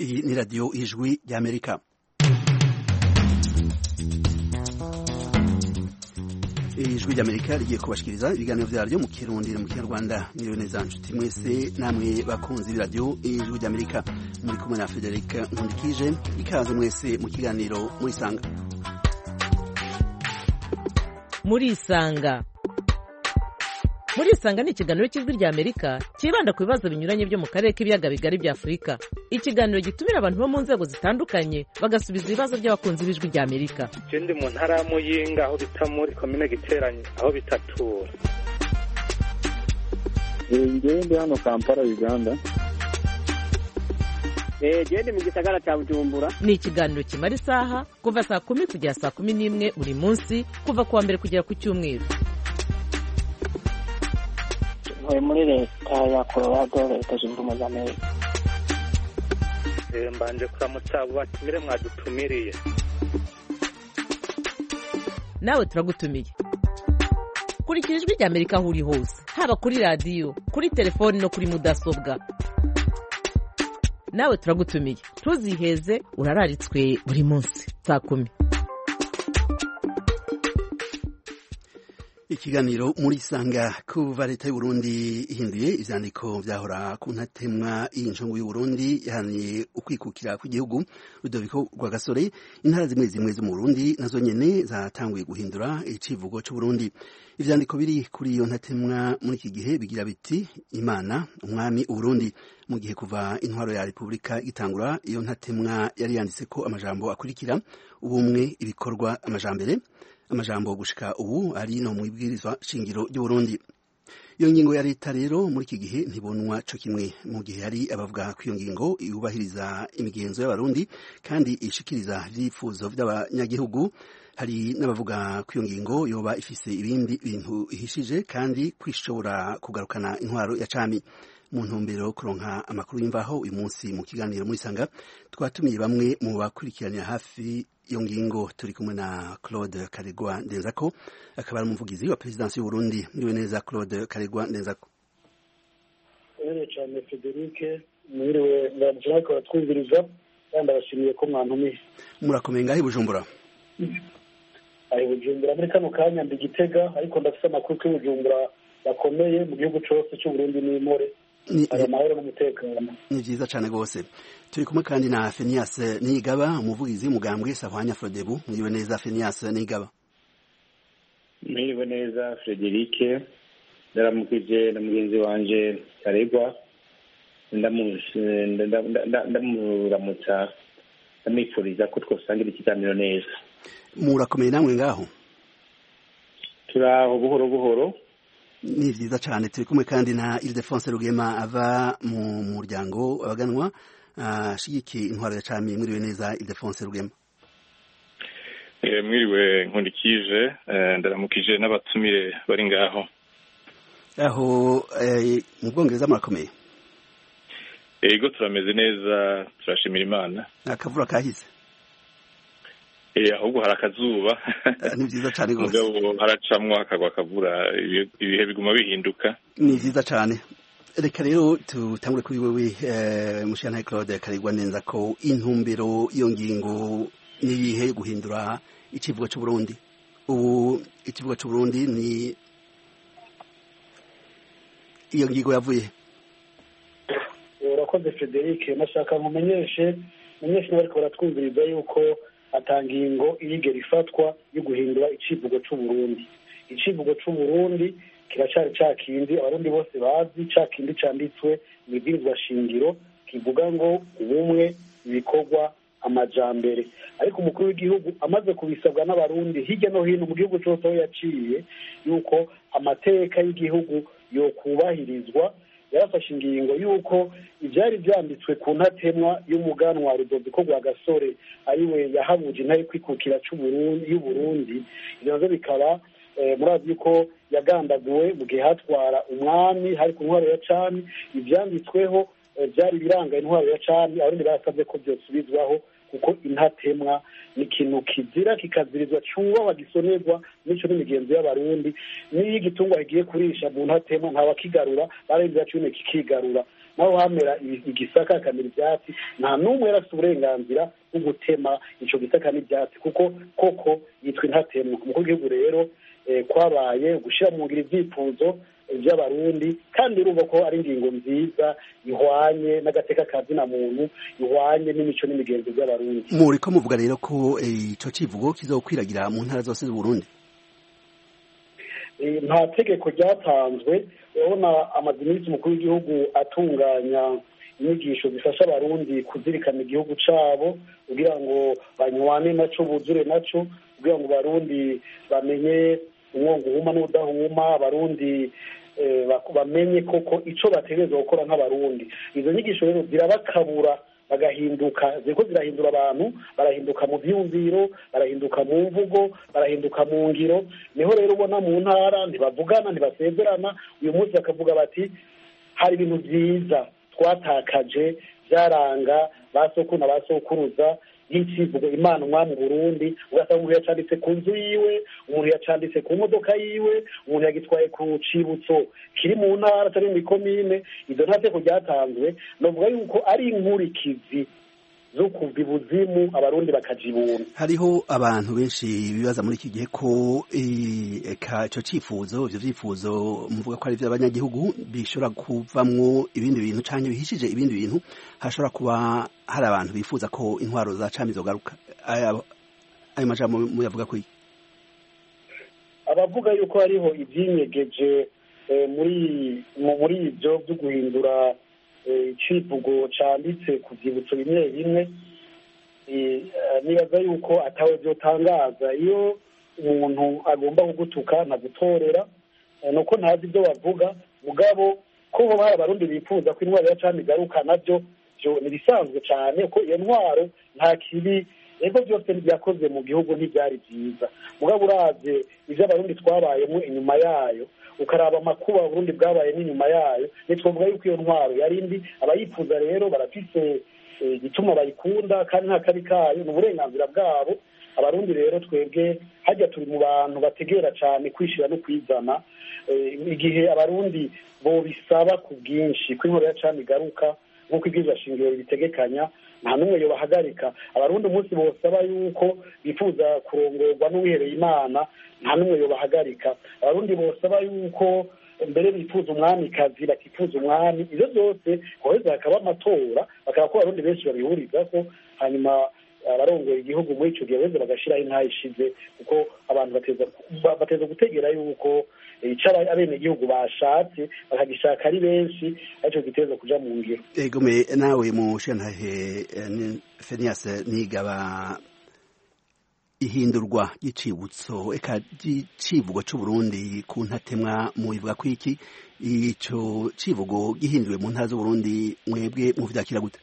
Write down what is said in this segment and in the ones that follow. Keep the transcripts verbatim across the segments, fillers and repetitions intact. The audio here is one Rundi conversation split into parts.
Iyi ni radiyo ijwi ry'Amerika. Ijwi ry'Amerika rigiye kubashikiriza ibiganiro vyaryo mu Kirundi no mu Kinyarwanda. Niyo neza nshuti mwese namwe bakunzi b'iradiyo ijwi ry'Amerika, muri kumwe na Frederic Nkundikije. Ikaze mwese mu kiganiro muri Sanga. Muri Sanga. Muri Sanga ni ikiganiro cy'ijwi ry'Amerika kibanda ku bibazo binyuranye byo mu karere k'ibiyaga bigari bya Afurika. Ikiganiro gitumira abantu bo mu nzego zitandukanye bagasubiza ibibazo by'abakunzi b'ijwi ry'Amerika. Ikindi mu ntara ya Muyinga aho bita muri komine Giteranye aho bitatura. Ngende hano Kampala Uganda. Eh gende mu gisagara cya Bujumbura. Ni ikiganiro kimara isaha kuva saa kumi kugera saa kumi n'imwe buri munsi kuva kuwa mbere kugera ku cyumweru. Muri leta ya Colorado leta zunze ubumwe za Amerika. Mbanje kuramutsa batumire mwadutumiriye. Nawe turagutumiye. Kurikira ijwi ry'Amerika aho uri hose, haba kuri radiyo, kuri telefoni no kuri mudasobwa. Nawe turagutumiye. Ntuziheze, urararitswe buri munsi saa kumi. Ikiganiro muri Sanga. Kuva leta y'u Burundi ihinduye ivyandiko vyahora ku ntatemwa y'inshungu y'u Burundi yahaniye ukwikukira kw'igihugu, Rudoviko Rwagasore, intara zimwe zimwe zo mu Burundi nazo nyene zatanguye guhindura icivugo c'u Burundi. Ivyandiko biri kuri iyo ntatemwa muri iki gihe bigira biti Imana umwami u Burundi, mu gihe kuva intwaro ya Republika itangura iyo ntatemwa yari yanditseko amajambo akurikira: ubumwe, ibikorwa, amajambere. Amajambo gushika ubu ari no mwibwirizwa shingiro ry'u Burundi. Iyo ngingo ya leta rero muri iki gihe ntibonwa co kimwe, mu gihe hari abavuga ko iyo ngingo yubahiriza imigenzo y'abarundi kandi ishikiriza vyifuzo vy'abanyagihugu. Hari n'abavuga ko iyo ngingo yoba ifise ibindi bintu ihishije kandi kwishobora kugarukana intwaro ya cami. Mu ntumbero kuronka amakuru y'imvaho uyu munsi mu kiganiro muri Sanga twatumiye bamwe mu bakurikiranira hafi iyo ngingo. Turi kumwe na Claude Karegwa Ndenzako, akaba ari umuvugizi wa Perezidansi y'u Burundi. Niwe neza Claude Karegwa Ndenzako. Ere cyane Frederic, mwiriwe ndabona ko twumviriza kandi abashimiye ko mwantumiye. Murakomeye ngahe Bujumbura? Ari Bujumbura muri kano kanya ndi Gitega, ariko ndafite amakuru ko Bujumbura bakomeye mu gihugu cyose cy'u Burundi n'imore. Aya mahoro n'umutekano. Ni vyiza cane gose. Turi kumwe kandi na Phineas Niyigaba, umuvugizi w'umugambwe Sahwanya Frodebu. Mwiriwe neza Phineas Niyigaba. Mwiriwe neza Frederic, ndaramukije na mugenzi wanje Karegwa, ndamuramutsa ndamwifuriza ko twosangira ikiganiro neza. Murakomeye namwe ngaho? Turaho buhoro buhoro. Ni vyiza cyane. Turi kumwe kandi na Ildefonse Rugema ava mu muryango abaganwa ashigiki intwaro ya cami. Mwiriwe neza Ildefonse Rugema. Eh mwiriwe Nkundikije, ndaramukije n'abatumire bari ngaho. Aho mu Bwongereza murakomeye? Ego turameze neza, turashimira Imana. Akavura kahise? Eh ahubwo harakazuba. Ni vyiza cyane gose. Mugabo haracamwa akagwa kavura, ibihe biguma bihinduka. Ni vyiza cyane. Reka rero tutangure kuri wewe mushana Claude Karegwa Ndenzako, intumbero iyo ngingo ni yihe guhindura icivugo c'u Burundi? Ubu icivugo c'u Burundi ni iyo ngingo yavuye. Urakoze Frederic, nashaka nkumenyeshe menyeshe n'abari ko baratwumviriza yuko atangingo irigera ifatwa yo guhindura icivugo c'u Burundi. Icivugo c'u Burundi kiracari cakindi abarundi bose bazi, cakindi canditswe mwibwirizwa shingiro kivuga ngo ubumwe, ibikorwa, amajambere. Ariko umukuru w'igihugu amaze kubisabwa n'abarundi hirya no hino mu gihugu cyose aho yaciye yuko amateka y'igihugu yo kubahirizwa, yarafashe ingingo yuko ivyari vyanditswe ku ntatemwa y'umuganwa Rudoviko Rwagasore ariwe yahabuje intare kwikukira c'u Burundi y'u Burundi, ivyo bikaba murazi yuko yagandaguwe mu gihe hatwara umwami hari ku ntwaro ya cami. Ivyanditsweho vyari biranga intwaro ya cami, abarundi barasabye ko vyosubizwaho kuko intatemwa ni ikintu kizira kikazirizwa cyubahwa gisonerwa n'icyo n'imigenzo y'abarundi. Niyo igitungwa kigiye kurisha mu ntatemwa ntawakigarura, baremeza cyune kikigarura. naho hamera igisaka hakamera ibyatsi nta n'umwe yari afite uburenganzira bwo gutema ico gisaka n'ibyatsi kuko koko yitwa intatemwa. umukuru w'igihugu rero kwabaye gushyira mu ngiro ibyifuzo by'abarundi kandi urumva ko ari ingingo nziza ihwanye n'agateka ka zina muntu, ihwanye n'imico n'imigenzo by'abarundi. muriko muvuga rero ko ico civugo kizokwiragira mu ntara zose z'Uburundi? nta tegeko ryatanzwe. urabona amaze iminsi umukuru w'igihugu atunganya inyigisho zifasha abarundi kuzirikana igihugu cabo kugira ngo banywane naco buzure naco, kugira ngo abarundi bamenye umwongo uhuma n'udahuma, abarundi bamenye koko ico bategerezwa gukora nk'abarundi. izo nyigisho rero zirabakabura bagahinduka, ziriko zirahindura abantu, barahinduka mu vyumviro, barahinduka mu mvugo, barahinduka mu ngiro. niho rero ubona mu ntara ntibavugana, ntibasezerana. uyu munsi bakavuga bati hari ibintu vyiza twatakaje byaranga ba sokuru na ba sokuruza nk'ikivugo Imana umwami Burundi, ugasanga umuntu yacanditse ku nzu yiwe, umuntu yacanditse ku modoka yiwe, umuntu yagitwaye ku cibutso kiri mu ntara atari mu ikomine. izo nta teko ryatanzwe. novuga yuko ari inkurikizi zo kuva ibuzimu abarundi bakajibuna. hariho abantu benshi bibaza muri iki gihe ko eka ico cifuzo, ivyo vyifuzo muvuga ko ari vy'abanyagihugu bishobora kuvamwo ibindi bintu canke bihishije ibindi bintu, hashobora kuba hari abantu bifuza ko intwaro za cami zogaruka. ayo majambo muyavuga ko iki? abavuga yuko hariho ivyinyegeje muri muri ivyo vyo guhindura icivugo canditse ku vyibutso bimwe bimwe, nibaza yuko atawe vyotangaza. iyo umuntu agomba kugutuka ntagutorera, nuko ntazi ibyo bavuga. mugabo ko hoba hari abarundi bifuza ko intwaro ya cami igaruka, navyo vyo ntibisanzwe cane ko iyo ntwaro nta kibi ego byose byakoze mu gihugu ntibyari byiza. mugabo uravye ivyo abarundi twabayemo inyuma yayo, ukaraba amakuba Burundi bwabaye n'inyuma yayo, nitwovuga yuko iyo ntwaro yari mbi. abayifuza rero barafise igituma bayikunda kandi nta kabi kayo, ni uburenganzira bwabo. abarundi rero twebwe hajya turi mu bantu bategera cyane kwishira no kwizana. igihe abarundi bo bisaba ku bwinshi ko inkoro ya cami igaruka nk'uko ibwirizwa shingiro bitegekanya, nta n'umwe yobahagarika. abarundi umunsi bosaba yuko bifuza kurongorwa n'uwihereye Imana, nta n'umwe yobahagarika. abarundi bosaba yuko mbere bifuza umwamikazi bakifuza umwami, ivyo byose hoheza hakaba amatora, bakaba ko abarundi benshi babihurizako, hanyuma abarongoye igihugu muri ico gihe beze bagashiraho intayi ishize, kuko abantu bateza bateza gutegera yuko ico abenegihugu bashatse bakagishaka ari benshi, ariko giteza kuja mu ngiro. egome nawe mu shantahe Phineas Nigaba, ihindurwa y'icibutso eka y'icivugo c'Uburundi ku ntatemwa mu bivuga ko iki ico civugo gihinduwe mu ntara z'Uburundi, mwebwe muvyakira gute?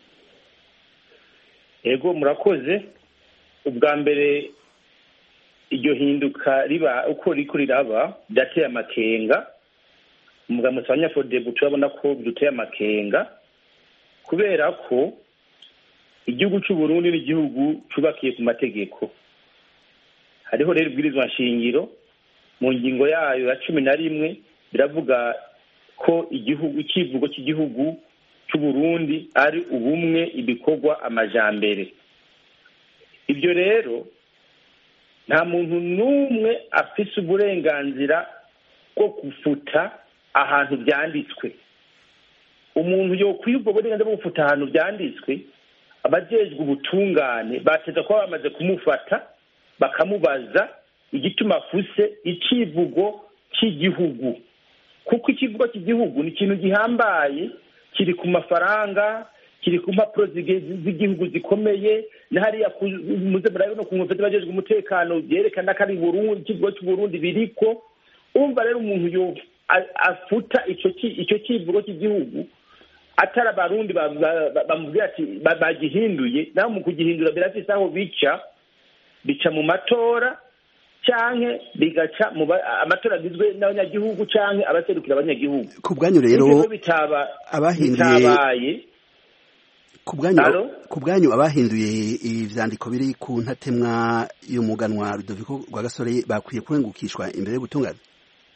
ego murakoze. ubwa mbere iryo hinduka riba uko riko riraba byateye amakenga. umugambi w'abanyafodebu turabona ko biduteye amakenga kubera ko igihugu c'Uburundi n'igihugu cubakiye ku mategeko. hariho rero ibwirizwa nshingiro mu ngingo yayo ya cumi na rimwe biravuga ko igihugu icivugo cy'igihugu c'Uburundi ari ubumwe, ibikorwa, amajambere. ibyo rero nta muntu n'umwe afise uburenganzira bwo gufuta ahantu byanditswe. umuntu yokwiye ubwo burenganzira bwo gufuta ahantu byanditswe, abajejwe ubutungane bateza kuba bamaze kumufata bakamubaza igituma afuse icivugo cy'igihugu, kuko ikivugo cy'igihugu ni ikintu gihambaye, kiri ku mafaranga, kiri ku mpapuro z'igihugu zikomeye, na hariya muze murabe no ku nkovu bajejwe umutekano byerekana ko ari Burundi, ikivugo cy'Uburundi biriko. umva rero umuntu yo afuta ico icyo kivugo cy'igihugu atari abarundi bamubwira ati bagihinduye, naho mu kugihindura birafise aho bica bica mu matora canke bigaca mu amatora agizwe n'abanyagihugu canke abaserukira abanyagihugu. ku bwanyu rero bitaba abahinduye ku bwanyu ku bwanyu abahinduye ivyandiko biri ku ntatemwa y'umuganwa Rudoviko Rwagasore bakwiye kurengukishwa imbere yo gutungana?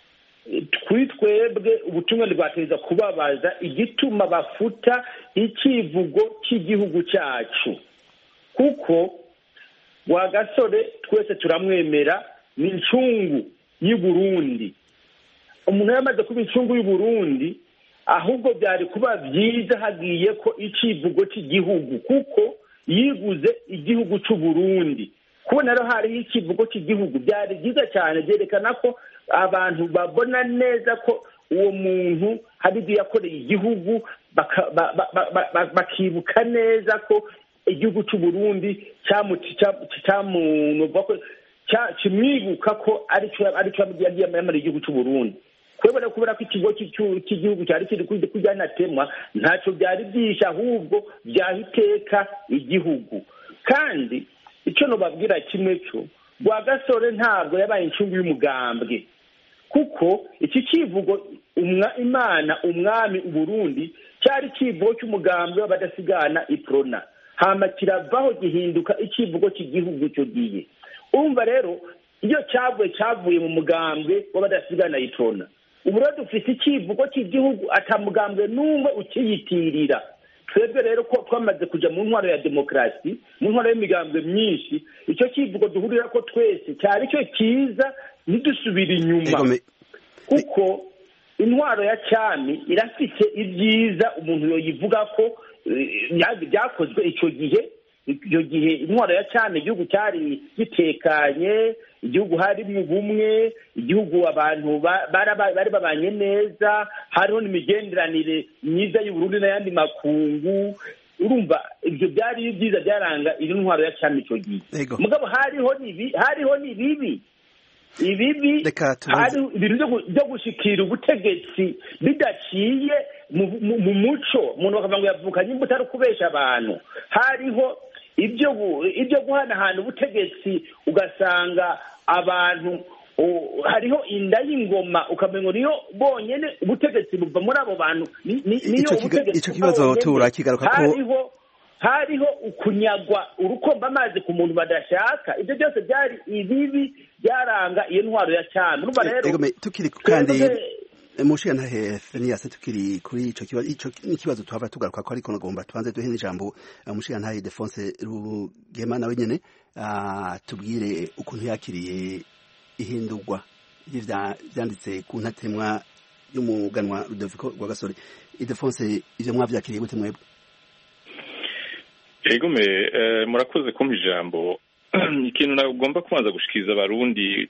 kuri twebwe ubutumwa bwateza kubabaza igituma bafuta icivugo cy'igihugu cyacu, kuko Rwagasore twese turamwemera ni incungu y'u Burundi. Umuntu yamaze kuba incungu y'u Burundi, ahubwo byari kuba byiza hagiye ko icivugo cy'igihugu, kuko yiguze igihugu cy'u Burundi. Kubona rero hariho icivugo cy'igihugu byari byiza cyane, byerekana ko abantu babona neza ko uwo muntu hari ibyo yakoreye igihugu, bakibuka neza ko igihugu cy'u Burundi kimwibuka ko ari cyo yagiye yamara igihugu cy'u Burundi. Kubera kubera ko ikigo cy'igihugu cyari kiri kujyanatemwa ntacyo byari byisha, ahubwo byahiteka igihugu. Kandi icyo nobabwira kimwe cyo, Rwagasore ntabwo yabaye incungu y'umugambwe, kuko iki kivugo Imana umwami Uburundi cyari kivugo cy'umugambwe w'abadasigana Iprona, hama kiravaho gihinduka ikivugo cy'igihugu cyo giye. Umva rero iyo cyavuye cyavuye mu mugambwe w'abadasigana Iprona, ubu rero dufite ikivugo cy'igihugu atamugambwe n'umwe ukiyitirira. Twebwe rero ko twamaze kujya mu ntwaro ya demokarasi, mu ntwaro y'imigambwe myinshi, icyo kivugo duhurira ko twese cyari cyo cyiza, ntidusubire inyuma, kuko intwaro ya cyami irafite ibyiza umuntu yoyivuga ko byakozwe icyo gihe. Icyo gihe intwaro ya cyami igihugu cyari gitekanye, igihugu harimo ubumwe, igihugu abantu bari babanye neza, hariho n'imigenderanire myiza y'u Burundi n'ayandi makungu. Urumva ibyo byari byiza byaranga iri ntwaro ya cyami icyo gihe. Mugabo hariho nibi hariho nibibi ibibi hari ibintu byo gushikira ubutegetsi bidaciye mu muco, umuntu bakavuga ngo yavukanye imbuto ari kubesha abantu. Hariho ibyo ibyo guhanahana ubutegetsi, ugasanga abantu hariho inda y'ingoma, ukamenya niyo bonyene ubutegetsi buva muri abo bantu. Icyo kibazo turakigaruka ko hariho hariho ukunyagwa urukomba amazi ku muntu badashaka. Ibyo byose byari ibibi byaranga iyo ntwaro ya cyami. Urumva rero tukiri kandi mushira ntahe Fenias, tukiri kuri ico kibazo, ico n'ikibazo twava tugaruka ko, ariko nagomba tubanze duhe n'ijambo mushira ntahe Defonse Rugema nawe nyene tubwire ukuntu yakiriye ihindurwa byanditse ku ntatemwa y'umuganwa Rudoviko Rwagasore. Idefonse, ivyo mwavyakiriye gute mwebwe? Ego me murakoze kumpa ijambo. Ikintu nagomba kubanza gushikiriza abarundi,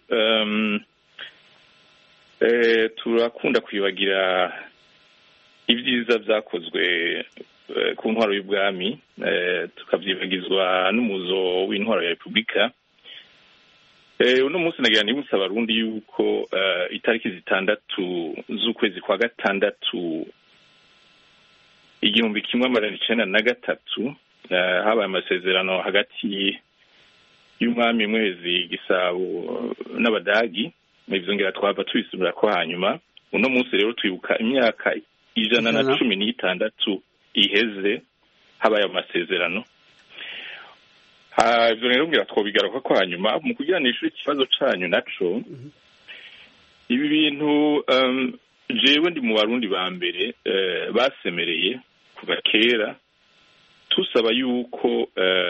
turakunda kwibagira ibyiza byakozwe ku ntwaro y'ubwami, tukabyibagizwa n'umuzo w'intwaro ya Repubulika. Uno munsi nagira nibutsa abarundi yuko itariki zitandatu z'ukwezi kwa gatandatu igihumbi kimwe amajana icenda na gatatu habaye amasezerano hagati y'umwami Mwezi Gisabo n'Abadagi. Ivyo ngira twava twisubira ko hanyuma. Uno munsi rero twibuka imyaka ijana na cumi n'itandatu iheze habaye amasezerano. Ivyo rero ngira twobigaruka ko hanyuma mu kugiranishura ikibazo canyu naco. Ibi bintu jewe ndi mu Barundi ba mbere basemereye kuva kera tusaba yuko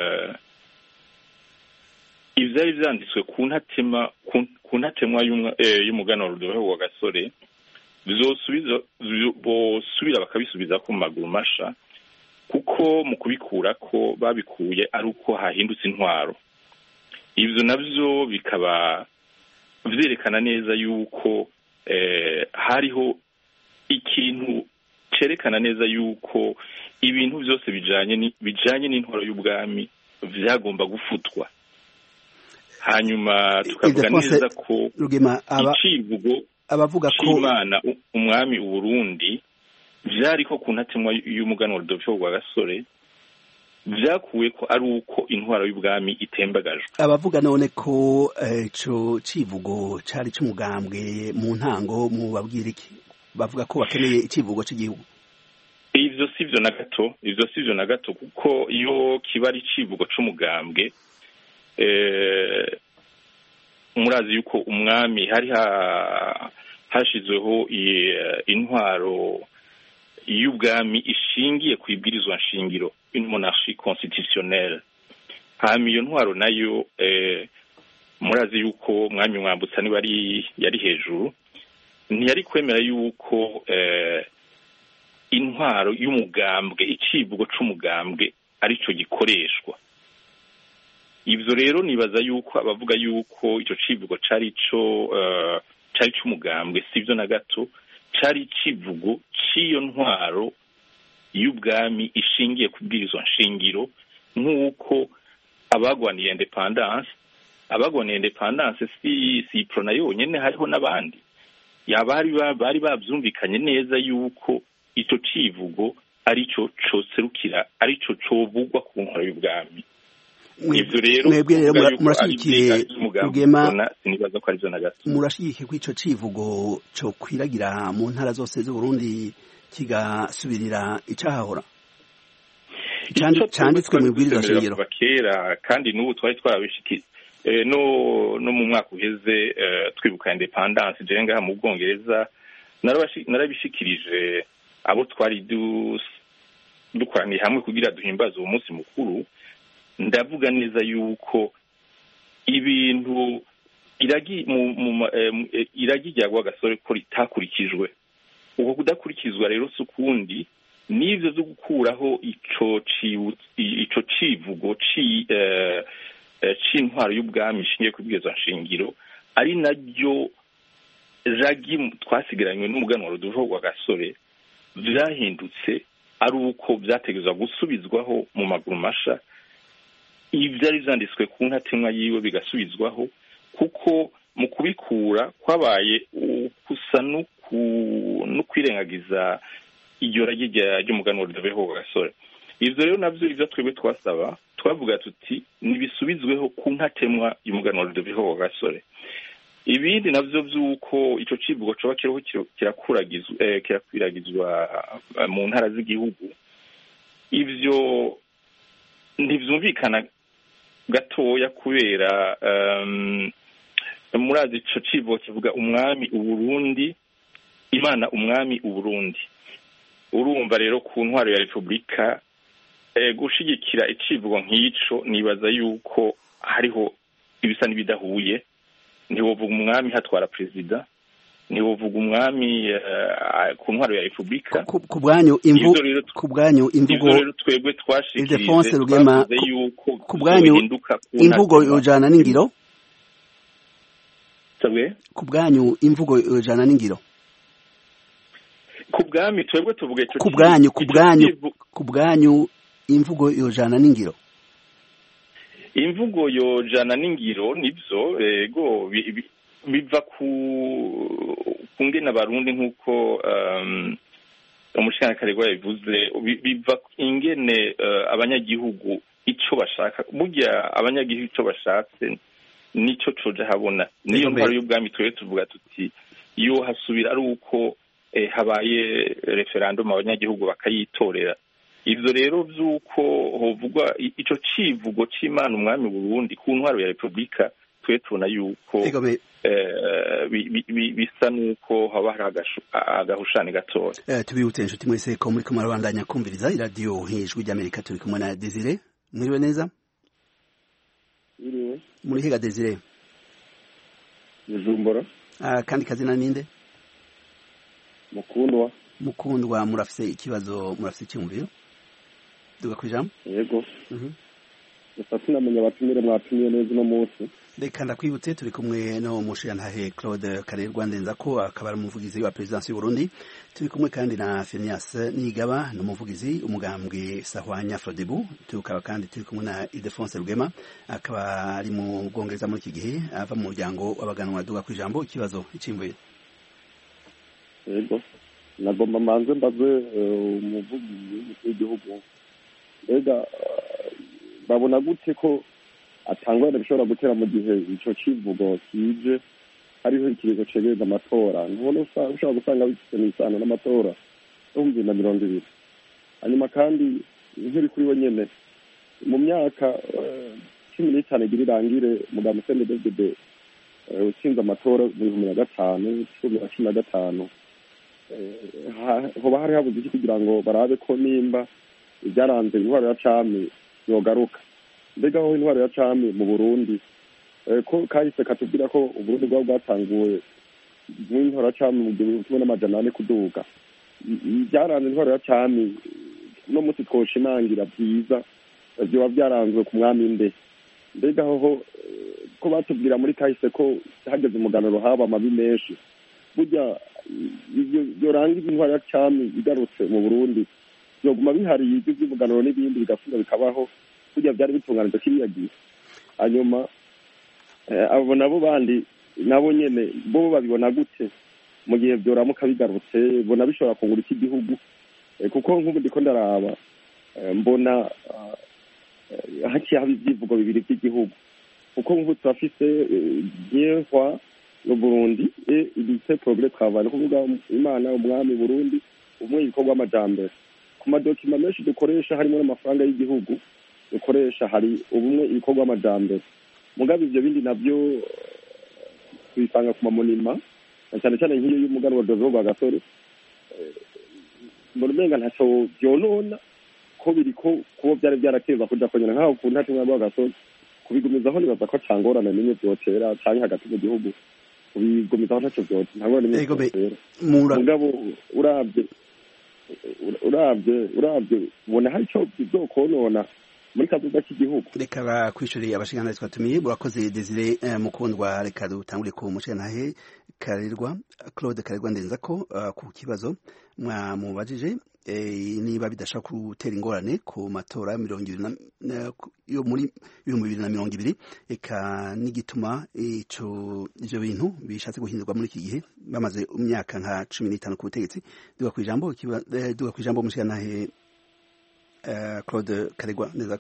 ivyari vyanditswe ku ntatema ku ntatemwa y'umuganwa Rudoviko Rwagasore bizosubiza bosubira bakabisubiza ku maguru masha, kuko mu kubikura ko babikuye ari uko hahindutse intwaro. Ivyo navyo bikaba vyerekana neza yuko hariho ikintu cerekana neza yuko ibintu byose bijanye bijanye n'intwaro y'ubwami vyagomba gufutwa. Hanyuma tukavuga neza ko icivugo abavuga ko Imana umwami Uburundi vyariko ku ntatemwa y'umuganwa Rudoviko Rwagasore vyakuwe ko ari uko intwaro y'ubwami itembagajwe. Abavuga none ko ico civugo cari c'umugambwe mu ntango, mu babwira iki? Bavuga ko bakeneye icivugo cy'igihugu. Ivyo sivyo na gato, ivyo sivyo na gato, kuko iyo kiba ari icivugo c'umugambwe murazi yuko umwami hari hashyizweho intwaro y'ubwami ishingiye ku ibwirizwa nshingiro une monarchie constitutionnelle. hama iyo ntwaro nayo murazi yuko mwami Mwambutsa niba yari hejuru, ntiyari kwemera yuko intwaro y'umugambwe, icivugo c'umugambwe arico gikoreshwa. Ivyo rero nibaza yuko abavuga yuko ico civugo cari ico cari c'umugambwe sivyo na gato, cari icivugo c'iyo ntwaro y'ubwami ishingiye kubwirizwa nshingiro, nk'uko abagwaniye independence abagwaniye independence si si prona yonyene, hariho n'abandi yabari bari bavyumvikanye neza yuko ico civugo arico coserukira, arico covugwa ku nkoro y'ubwami. Ivyo rero mwebwe rero murashigikiye Rugema, sinibaza ko arivyo na gato. Murashigikiye ko ico civugo co kwiragira mu ntara zose z'u Burundi kigasubirira icahahora canditswe mu bwirizwa shingiro kera, kandi n'ubu twari twarabishikiye no no mu mwaka uheze twibuka independence je ngaha mu Bwongereza narabishikirije abo twari dukoraniye hamwe kugira duhimbaze uwo munsi mukuru. Ndavuga neza yuko ibintu iragi mu iragi ryagwa gasore ko ritakurikijwe. Uko kudakurikizwa rero sukundi nivyo zo gukuraho ico ico civugo ci c'intwaro y'ubwami ishingiye kubwirizwa nshingiro, ari naryo jagi twasigaranywe n'umuganwa Rudoviko Gasore, vyahindutse ari uko vyategezwa gusubizwaho mu maguru masha, ivyari vyanditswe ku ntatemwa yiwe bigasubizwaho, kuko mu kubikura kwabaye kusa no kwirengagiza iryo ragi ry'umuganwa Rudoviko Gasore. Ivyo rero navyo ivyo twebwe twasaba, twavuga tuti nibisubizweho ku ntatemwa y'umuganwa Rudoviko Gasore. Ibindi navyo vyuko ico civugo coba kiriho kirakuragizwa kirakwiragizwa mu ntara z'igihugu, ivyo ntivyumvikana gatoya, kubera um, murazi ico civugo kivuga umwami Uburundi, Imana umwami Uburundi. Urumva rero ku ntwaro ya Republika e, gushigikira icivugo nk'ico, nibaza yuko hariho ibisa n'ibidahuye. Ntiwovuga umwami hatwara perezida, ntiwovuga umwami uh, ku ntwaro ya Republika. Ku bwanyu imvu ku bwanyu imvugo rero twebwe twashikirize Ildefonse Rugema, ku bwanyu imvugo yojana n'ingiro, sabwe ku bwanyu imvugo yojana n'ingiro, ku bwami twebwe tuvuge cyo ku bwanyu ku bwanyu ku bwanyu imvugo yojana n'ingiro. Imvugo yojana n'ingiro nivyo ego biva ku kungena Barundi, nkuko um, umushikana Karegwa yabivuze, biva ingene uh, abanyagihugu ico bashaka. Burya abanyagihugu ico bashatse nico coje habona. Niyo ntwaro y'ubwami twebwe tuvuga tuti iyo hasubira ari uko eh, habaye referendum abanyagihugu bakayitorera. Ivyo rero vyuko hovugwa ico civugo c'Imana umwami Burundi ku ntwaro ya Republika, twe tubona yuko eh bisa nuko haba hari agahushani gatoya. Eh tubihute inshuti mwese ko muri kumwe abandanya kumviriza iradio hejuru y'Amerika, turi kumwe na Desire. Mwiriwe neza? Mwiriwe. Muri higa Desire? Bujumbura. Ah kandi kazina ninde? Mukundwa. Mukundwa, murafise ikibazo, murafise icyumviro? Duga kwijambo? Yego. Mhm. Ufata namenya batumire mwatumiye neza no munsi. Reka ndakwibutse turi kumwe no mushiyantahe Claude Karerwa Ndenza ko akaba ari umuvugizi wa Presidence y'u Burundi. Turi kumwe kandi na Phineas Nigaba n'umuvugizi umugambwe Sahwanya Frodebu. Tukaba kandi turi kumwe na Ildefonse Rugema akaba ari mu Bwongereza muri iki gihe, ava mu muryango w'abaganwa. Duga kwijambo ikibazo icimbuye. Yego. Nagomba manze mbaze umuvugizi w'igihugu, mbega babona gute ko atangwa bishobora gutera mu gihe ico civugo kije hariho ikirizo cegereza amatora? Ntubona ushobora gusanga bifite n'isano n'amatora y'ibihumbi na mirongo ibiri. Hanyuma kandi nk'iri kuri we nyene mu myaka cumi n'itanu igira irangire Mugambo Senderi utsinze amatora mu bihumbi na gatanu cumi na cumi na gatanu hoba hari habuze iki kugira ngo barabe ko nimba ibyaranze intwaro ya cami yogaruka. Mbega aho intwaro ya cami mu Burundi ko kahise katubwira ko Uburundi bwaba bwatanguwe n'intwaro ya cami mu gihumbi kimwe n'amajana ane kuduga, byaranze intwaro ya cami no musi twoshimangira byiza byoba byaranzwe ku mwami nde. Mbega aho ko batubwira muri kahise ko hageze umuganuro haba amabi menshi, burya yoranga intwaro ya cami igarutse mu Burundi byoguma bihariye ibyo by'umuganuro n'ibindi bigafunga bikabaho, burya byari bitunganije kiriya gihe. Hanyuma abo nabo bandi nabo nyene bo babibona gute mu gihe byoramuka bigarutse, bona bishobora kungura iki gihugu? Kuko nk'ubu ndiko ndaraba mbona haciye haba ibyivugo bibiri by'igihugu, kuko nk'ubu turafise yewa no Burundi et il fait progrès travail, kuvuga Imana umwami Burundi umwe ibikorwa amajambere. Ku madokima menshi dukoresha harimo n'amafaranga y'igihugu dukoresha hari ubumwe ibikorwa amajambere, mugabe ivyo bindi navyo tubisanga ku mamonima cyane cyane nk'iyo y'umugano wa Dozo wa Gasore. Mbona umenga ntaco byonona ko biriko kubo byari byarakeza kuja konyana nkaho ku ntati mwa Gasore kubigumizaho nibaza ko cangorana nimwe byotera canke hagati mu gihugu kubigumizaho ntaco byotera ntangorana nimwe byotera. Mugabo urabye urabye urabye ubona hari ico bizokonona muri kazoza k'igihugu. Reka bakwishuriye abashingana twatumiye, burakoze Desire Mukundwa. Reka dutangure ku mushanahe Karerwa Claude Karerwa ndenza ko ku kibazo mwamubajije niba bidashaka gutera ingorane ku matora mirongo ibiri yo muri ibihumbi bibiri na mirongo ibiri, eka n'igituma ico ivyo bintu bishatse guhindurwa muri iki gihe bamaze imyaka nka cumi n'itanu ku butegetsi. Duga kwijambo duga kwijambo mushanahe Claude Karerwa neza.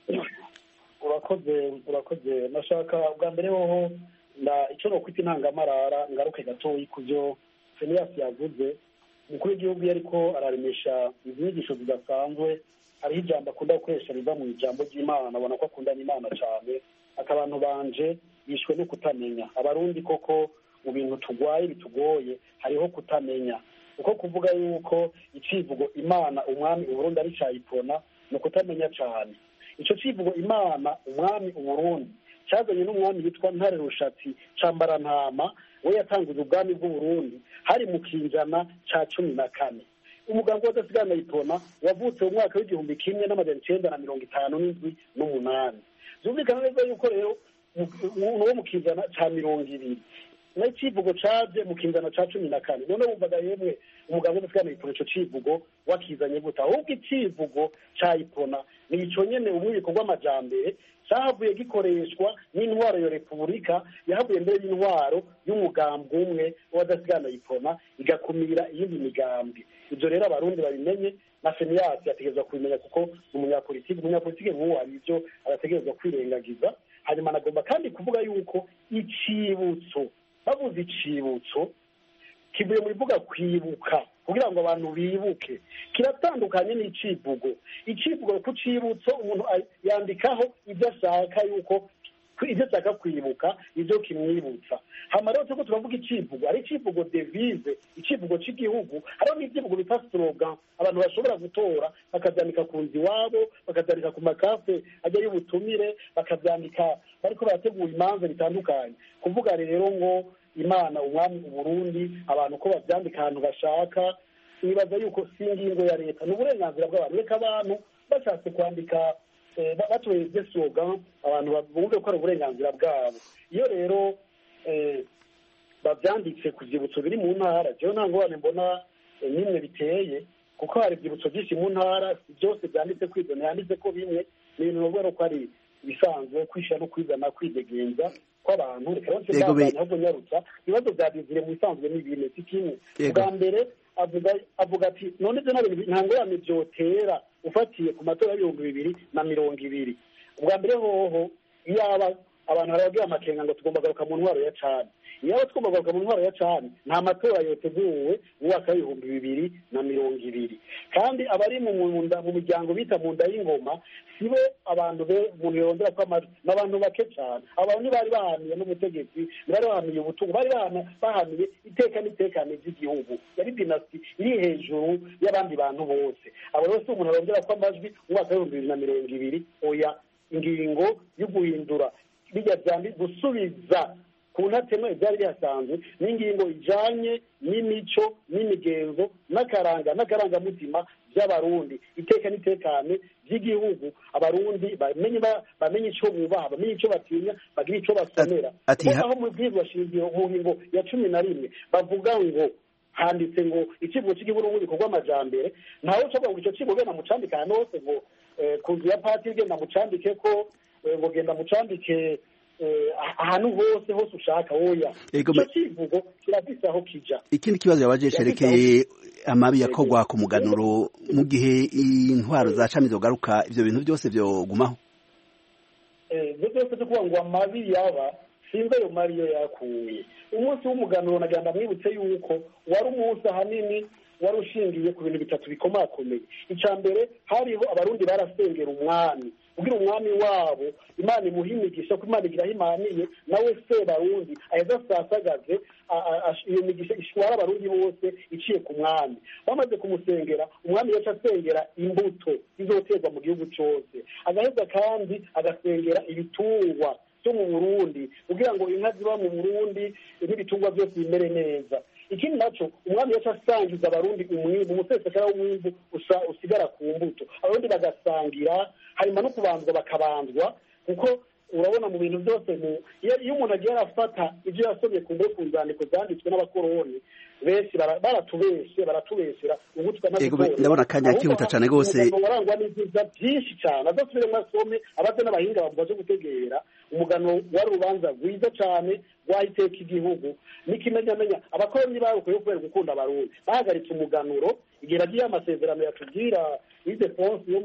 Urakoze urakoze nashaka bwa mbere hoho na ico no kwita intangamarara ngaruke gatoyi kuvyo Phineas yavuze. Umukuru w'igihugu yariko araremesha inyigisho zidasanzwe, hariho ijambo akunda gukoresha riva mu ijambo ry'Imana, abona ko akundana Imana cyane, akabantu banje bishwe no kutamenya. Abarundi koko mu bintu tugwaye bitugoye hariho kutamenya, uko kuvuga yuko icivugo Imana umwami Uburundi ari cayipona no kutamenya cyane. Ico civugo Imana umwami Uburundi cyazanye n'umwami yitwa Ntare Rushatsi Cambarantama, we yatanguye ubwami bw'Uburundi hari mu kinjana ca cumi na kane. Umugambi w'adasigana yipona wavutse mu mwaka w'igihumbi kimwe n'amajana icenda na mirongo itanu n'indwi n'umunani. Zumvikana neza yuko rero wo mu kinjana ca mirongo ibiri n'icivugo caje mu kinjana ca cumi na kane. None wumvaga yemwe umugambi w'adasigana yipona ico civugo wakizanye gute? Ahubwo icivugo ca yipona ni ico nyene umwiko rw'amajambere cyahavuye gikoreshwa n'intwaro ya Repubulika, yahavuye mbere y'intwaro y'umugambi umwe w'adasigana yipona igakumira iyindi migambi. Ibyo rero abarundi babimenye, na Phineas yategerezwa kubimenya kuko umunyapolitiki umunyapolitiki nk'uwo hari ibyo arategerezwa kwirengagiza. Hanyuma nagomba kandi kuvuga yuko icibutso, bavuze icibutso kivuye mu bivuga kwibuka kugira ngo abantu bibuke, kiratandukanye n'icivugo. Icivugo ku cibutso umuntu yandikaho ibyo ashaka yuko ibyo ashaka kwibuka ibyo kimwibutsa. Hama rero tuko turavuga icivugo, ari icivugo devise, icivugo c'igihugu, hariho n'ivyivugo bita slogan abantu bashobora gutora bakavyandika ku nzu iwabo, bakavyandika ku makafe ajya y'ubutumire, bakavyandika bariko barategura imanza bitandukanye. Kuvuga rero ngo Imana umwami Uburundi abantu ko bavyandika ahantu bashaka, nibaza yuko si ingingo ya leta, n'uburenganzira bw'abantu. Reka abantu bashatse kwandika batweze slogan abantu bumve ko ari uburenganzira bwabo. Iyo rero bavyanditse ku vyibutso biri mu ntara, jewe nta ngorane mbona nimwe biteye, kuko hari ivyibutso vyinshi mu ntara byose vyanditse kw'ivyo ntiyanditse ko bimwe ni ibintu novuga ko ari bisanzwe kwishira no kwizana kwidegenza kw'abantu. Reka rero ndabandanya ahubwo nyarutsa ibibazo vya Desire mu bisanzwe ni ibintu si kimwe. Bwa mbere avuga avuga ati none ivyo nabintu nta ngorane vyotera ufatiye ku matora y'ibihumbi bibiri na mirongo ibiri. Ubwa mbere hoho yaba abantu baragira amakenga ngo tugomba kugaruka mu ntwaro ya cani iyo aba tugomba kugaruka mu ntwaro ya cani nta matora yoteguwe mu mwaka w'ibihumbi bibiri na mirongo ibiri kandi abari mu mu miryango bita mu nda y'ingoma sibo abantu be umuntu yongera ko amajwi n'abantu bake cyane abantu ntibari bahaniye n'ubutegetsi ntibari bahaniye ubutungo bari bahaniye iteka n'itekane ry'igihugu yari dinasti iri hejuru y'abandi bantu bose abo rero si umuntu arongera ko amajwi mu mwaka w'ibihumbi bibiri na mirongo ibiri oya ingingo yo guhindura bijya byandi gusubiza ku ntatemwa ibyari bihasanzwe n'ingingo ijanye n'imico n'imigenzo n'akaranga n'akarangamutima by'abarundi iteka n'itekane by'igihugu abarundi bamenye bamenye icyo bubaha bamenye icyo batinya bagira icyo basomera aho mu bwirwa shingiro mu ngingo ya cumi na rimwe bavuga ngo handitse ngo ikivugo cy'igihugu n'ububikorwa amajambere ntawe ushobora ngo icyo kivugo genda mucandike ahantu hose ngo ku nzu ya patiri genda mucandike ko ngo genda mucandike ahantu hose hose ushaka oya icyo kivugo kirafise aho kija ikindi kibazo yabaje cerekeye amabi yakogwa ku muganuro mu gihe intwaro za cami zogaruka ivyo bintu byose byogumaho eh byo byose kuvuga ngo amabi yaba sinzi ayo mariyo yakuye umunsi w'umuganuro naganda mwibutse yuko wari umunsi ahanini wari ushingiye ku bintu bitatu bikomakomeye icya mbere hariho abarundi barasengera umwami kugira umwami wabo imana imuhimigisha ko imana igira imaniye nawe se barundi aheza sasagaze iyo migisha ishwara abarundi bose iciye ku mwami bamaze kumusengera umwami yaca asengera imbuto izoterwa mu gihugu cyose agaheza kandi agasengera ibitungwa byo mu Burundi kugira ngo inka ziba mu Burundi n'ibitungwa byose bimere neza ikindi naco umwami yaca asangiza abarundi umwimbu umusesekara w'umwimbu usigara ku mbuto abarundi bagasangira hanyuma no kubanzwa bakabanzwa kuko urabona mu bintu byose iyo umuntu agiye arafata ibyo yasomye ku mbuto ku nzandiko zanditswe n'abakoroni benshi baratubeshe baratubeshera ubutwa ndabona kanya kihuta cyane rwose warangwa n'ibyiza byinshi cyane adasubire mu masome abaze n'abahinga bavuga gutegera umugano wari urubanza rwiza cyane rwahiteka igihugu n'ikimenyamenya abakoroni barukuye kubera gukunda abarundi bahagaritse umuganuro igihe bagiye amasezerano yatubwira idefonse yo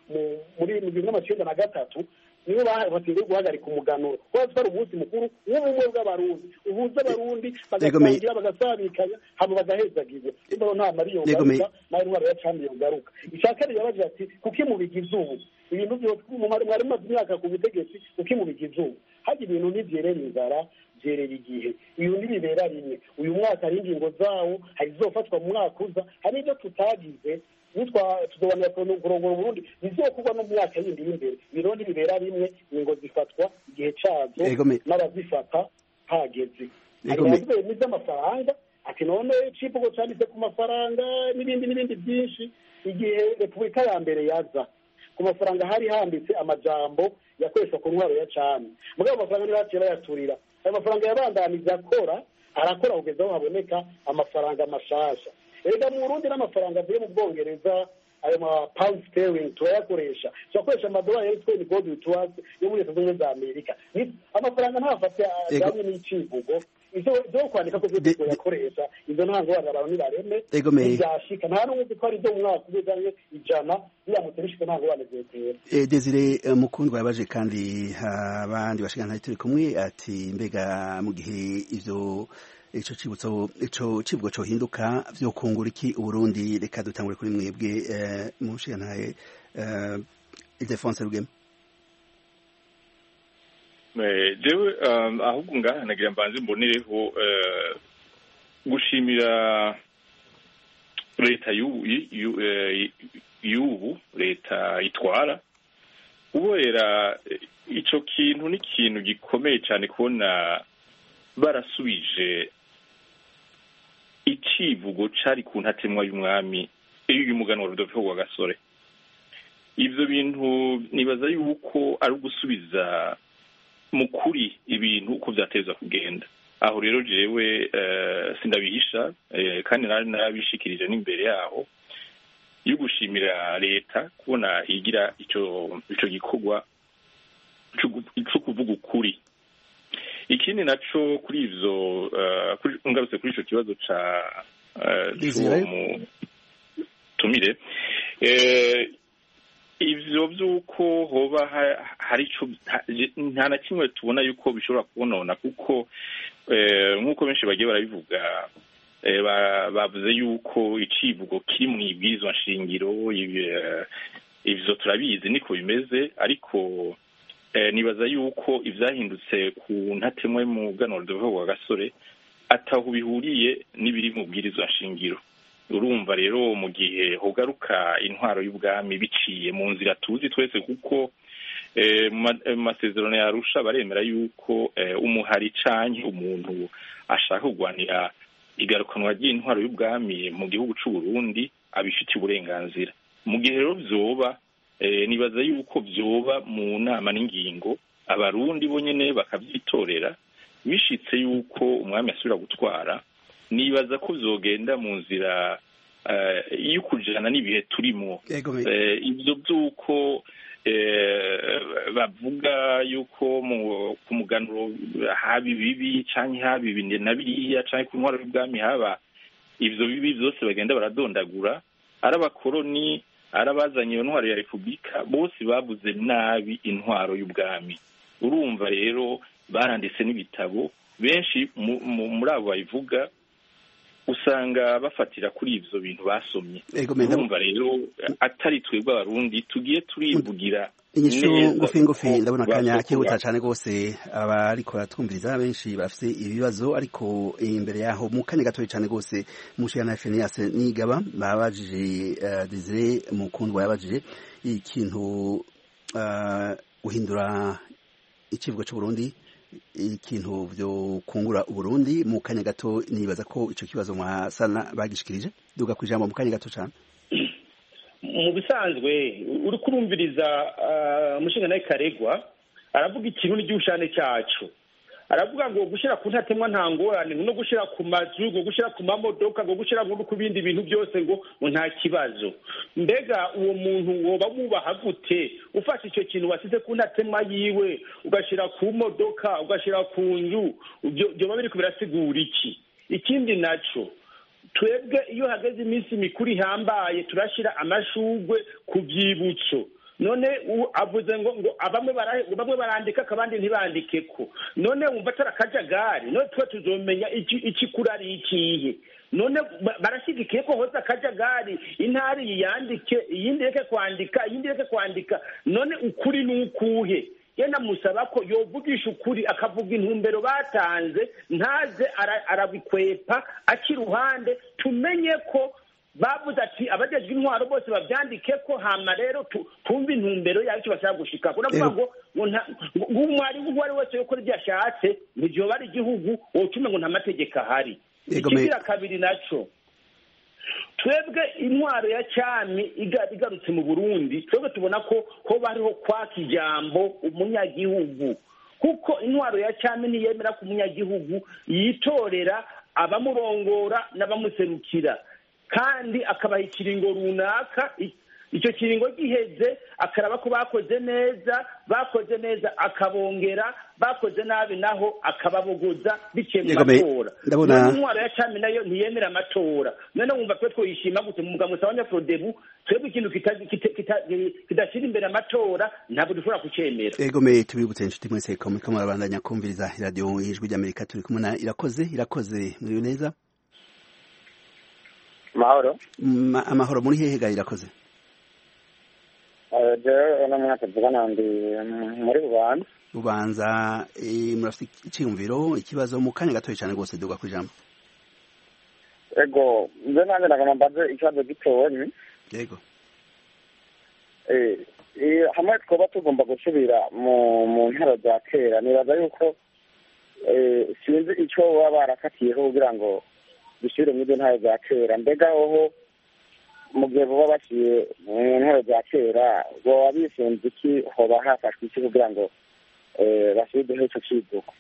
muri mu bihumbi bibiri na gatatu nibo batinze guhagarika umuganuro kuko ari umunsi mukuru w'ubumwe bw'abarundi uhuza abarundi bagasangira bagasabikanya hama bagahezagirwa niba nta mariyo garuka nayo ntwaro ya cami yogaruka ishaka yabaje ati kuki mubigize ubu ibintu byose mwari maze imyaka ku butegetsi kuki mubigize ubu hagira ibintu ntivyerera inzara vyerera igihe iyo ntibibera rimwe uyu mwaka ari ingingo zawo hari izofatwa mu mwaka uza hari ibyo tutagize nitwa tuzobana kurongora Burundi bizokorwa no mu myaka yindi y'imbere ibirundi bibera rimwe ingo zifatwa igihe cazo n'abazifata hageze ariko nizo amafaranga ati none cipugo cyanditse ku mafaranga n'ibindi n'ibindi byinshi igihe Repubulika ya mbere yaza ku mafaranga hari handitse amajambo yakoreshwa ku ntwaro ya cami mugabo amafaranga nibaciye bayaturira ayo mafaranga yabandaniza akora arakora kugeza aho haboneka amafaranga mashasha ega mu Burundi n'amafaranga avuye mu Bwongereza ayo ma pound sterling turayakoresha turakoresha amadolari yitwa ni gold trust yo muri Leta Zunze za Amerika ni amafaranga ntafate ajyanye n'icivugo izo zo kwandika ko byo yakoresha izo ntango abantu bareme byashika nta n'umwe ko ari byo mu mwaka ubujanye ijana biramutse bishika ntango banezekera eh Desire Mukundwa yabaje kandi abandi bashikana turi kumwe ati mbega mu gihe ivyo ico cibutso ico civugo cyo hinduka vyo kungura iki Uburundi reka dutangure kuri mwebwe eh mushigantaye eh Ildefonse Rugema eh jewe ahubwo ngaha nagira mbanze mbonereho eh gushimira leta y'ubu leta itwara ubera ico kintu ni kintu gikomeye cyane kubona barasubije icivugo cari ku ntatemwa y'umwami iyo umugano wa Rudolfo wa Gasore ivyo bintu nibaza yuko ari ugusubiza mu kuri ibintu uko vyateza kugenda aho rero jewe uh, sindabihisha uh, kandi narabishikirije n'imbere yaho yo gushimira leta kubona higira ico ico gikorwa cyo kuvuga ukuri. Ikindi naco kuri ivyo uh, ngarutse kuri ico kibazo ca uh, mu tumire eh ivyo vy'uko hoba hari ico nta na kimwe tubona yuko bishobora kubonona kuko nk'uko benshi bagiye barabivuga bavuze yuko icivugo kiri mu ibwirizwa nshingiro ivyo turabizi niko bimeze ariko nibaza yuko ivyahindutse ku ntatemwa y'umuganuro Rudoviko Rwagasore ataho bihuriye n'ibiri mu bwirizwa nshingiro. Urumva rero mu gihe hogaruka intwaro y'ubwami biciye mu nzira tuzi twese kuko mu masezerano ya Arusha baremera yuko umuhari canke umuntu ashaka kugwanira igarukanwa ry'intwaro y'ubwami mu gihugu c'u Burundi abifitiye uburenganzira. Mu gihe rero vyoba nibaza yuko vyoba mu nama n'ingingo abarundi bonyene bakavyitorera bishitse yuko umwami asubira gutwara, nibaza ko vyogenda mu nzira yo kujana n'ibihe turimo. Ivyo vy'uko bavuga yuko ku muganuro haba ibibi canke haba ibindi na biriya canke ku ntwaro y'ubwami haba ivyo bibi vyose bagenda baradondagura, ari abakoroni ari abazanye iyo ntwaro ya repubulika bose babuze nabi intwaro y'ubwami. Urumva rero baranditse n'ibitabo benshi muri abo bayivuga usanga bafatira kuri ivyo bintu basomye. Urumva rero atari twebwe abarundi tugiye turivugira inyishu ngufi ngufi. Ndabona akanya kihuta cane gose abariko baratwumviriza benshi bafise ibibazo, ariko imbere yaho mu kanya gatoyi cane gose mushana Phineas Nigaba babajije Desire Mukundwa yabajije ikintu uhindura ikivugo cy'u Burundi ikintu byo kungura Uburundi. Mu kanya gato nibaza ko ico kibazo mwasana bagishikirije duga kwijambo mu kanya gato cyane. Mu bisanzwe uri kurumviriza umushinga nawe Karegwa aravuga ikintu n'igihushane cyacu, aravuga ngo gushira ku ntatemwa nta ngorane, no gushira ku mazu, ngo gushira ku mamodoka, ngo gushira ngo ku bindi bintu byose ngo nta kibazo. Mbega uwo muntu woba wubaha gute ufashe icyo kintu wasize ku ntatemwa yiwe ugashira ku modoka ugashira ku nzu, byo babiri kubirasigura iki? Ikindi naco twebwe iyo hageze iminsi mikuru ihambaye turashira amashugwe ku byibutso, none avuze ngo ngo abamwe bamwe barandika akabandi ntibandikeko, none wumva atarakajagari, none twe tuzomenya iki kurari ikihe? None barashigikiye ko hoza akajagari, intari yiyandike iyindi reke kwandika iyindi reke kwandika, none ukuri nukuhe? Yena musaba ko yovugisha ukuri akavuga intumbero batanze, ntaze arabikwepa akiruhande, tumenye ko bavuze ati abajejwe intwaro bose bavyandike ko hama rero tumva intumbero yayo cyo bashaka gushika. Uravuga ngo umwari w'uwari wese yokora ibyo ashatse nivyo bari igihugu wocume ngo nta mategeko ahari. Ikibira kabiri naco twebwe intwaro ya cyami igarutse mu Burundi, twebwe tubona ko ho bariho kwaka ijambo umunyagihugu, kuko intwaro ya cyami niyemera ku munyagihugu yitorera abamurongora n'abamuserukira, kandi akabaha ikiringo runaka. Icyo kiringo giheze akaraba ko bakoze neza, bakoze neza akabongera, bakoze nabi naho akababogoza biciye mu matora. Ndabona intwaro ya cyami nayo ntiyemera amatora. None wumva twe twoyishima gute mu mugabo wa Nyaprodebu? Twebwe ikintu kidashira imbere amatora ntabwo dushobora kucemera. Ego me tubibutse inshuti mwese ko muri kamara bandanya kumviriza radio Ijwi ry'Amerika, turi kumwe na Irakoze. Irakoze muri neza? Mahoro. Ma, amahoro muri hehe ga Irakoze? Uh, je ona mwana tuvugana ndi muri Bubanza. Bubanza e, murafite icyumviro ikibazo mu kanya gatoyi cyane gose duga kwijambo. Ego nze nanjye nagama mbaze ikibazo gitoyi. Yego. Eh eh hamwe twoba tugomba gusubira mu mu ntara za kera, nibaza yuko eh sinzi icyo baba barakatiyeho kugira ngo bishyire mu ntara za kera. Mbega aho mu gihe baba bashyiriye mu ntara za kera baba bisunze iki, hoba hafashwe iki kugira ngo bashyirireho icyo kivugo?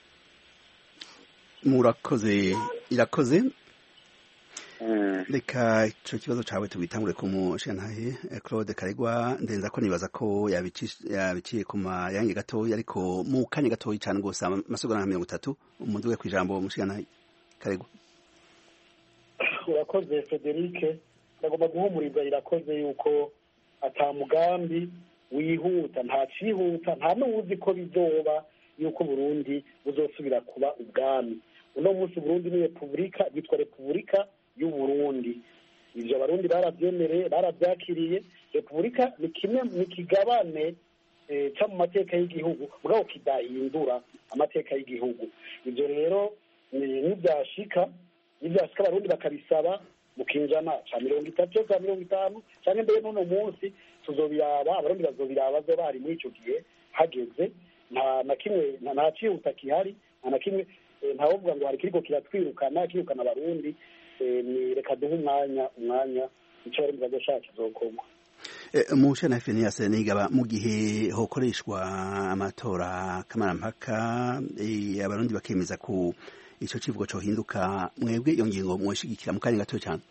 Murakoze Irakoze. Reka icyo kibazo cyawe tubitangure ku mushantahe Claude Karegwa. Ndenza ko nibaza ko yabiciye ku mayange gatoya, ariko mu kanya gatoya cyane gose amasegonda mirongo itatu umuntu we kwijambo mushantahe Karegwa. Urakoze Frederic, ndagomba guhumuriza Irakoze yuko ata mugambi wihuta nta cihuta nta n'uwuzi ko bizoba yuko Burundi buzosubira kuba ubwami. Uno munsi Burundi ni repubulika, yitwa repubulika y'Uburundi. Ivyo abarundi baravyemereye, baravyakiriye. Repubulika ni kimwe mu kigabane eh, ca mu mateka y'igihugu mugabo kidahindura amateka y'igihugu. Ivyo rero nivyashika nivyashika abarundi bakabisaba mu kinjana ca mirongo itatu ca mirongo itanu canke mbere n'uno munsi tuzobiraba, abarundi bazobiraba bazoba bari muri ico gihe hageze. Nta na kimwe nta cihuta kihari, nta na kimwe ntawovuga ngo hari kiriko kiratwirukana kirukana abarundi. Ni reka duhe umwanya umwanya icyo bari bazoshaka kizokorwa. Mushana Phineas Nigaba, mu gihe hokoreshwa amatora kamarampaka abarundi bakemeza ku ico kivugo cyo hinduka, mwebwe iyo ngingo mwishigikira mu kanya gato cyane?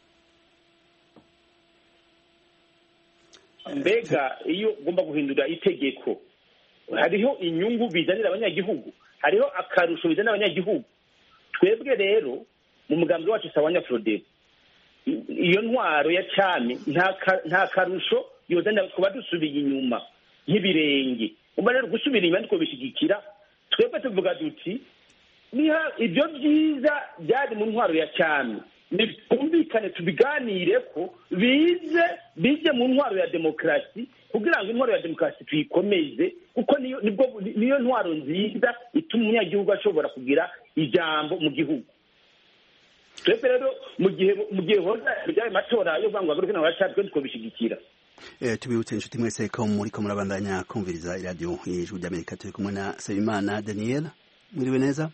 Mbega iyo ugomba guhindura itegeko hariho inyungu bizanira abanyagihugu, hariho akarusho bizanira abanyagihugu. Twebwe rero mu mugambi wacu Sawanya Frodebu iyo ntwaro ya cyami nta karusho yozanira, kuba dusubiye inyuma nk'ibirenge. Umva rero gusubira inyuma ndiko bishigikira, twebwe tuvuga duti niha ibyo byiza byari mu ntwaro ya cyami nitumvikane tubiganire ko bize bize mu ntwaro ya demokrasi, kugira ngo intwaro ya demokrasi tuyikomeze, kuko niyo nibwo niyo ntwaro nziza ituma umunyagihugu ashobora kugira ijambo mu gihugu. Twebwe rero mu gihe mu gihe hoza bijyaye matora yo bangwa garuke na bashatwe twobishigikira. Eh tubibutse inshuti mwese ko muri ko murabandanya kumviriza radio y'Ijwi ry'Amerika, turi kumwe na Sabimana Daniel. Mwiriwe neza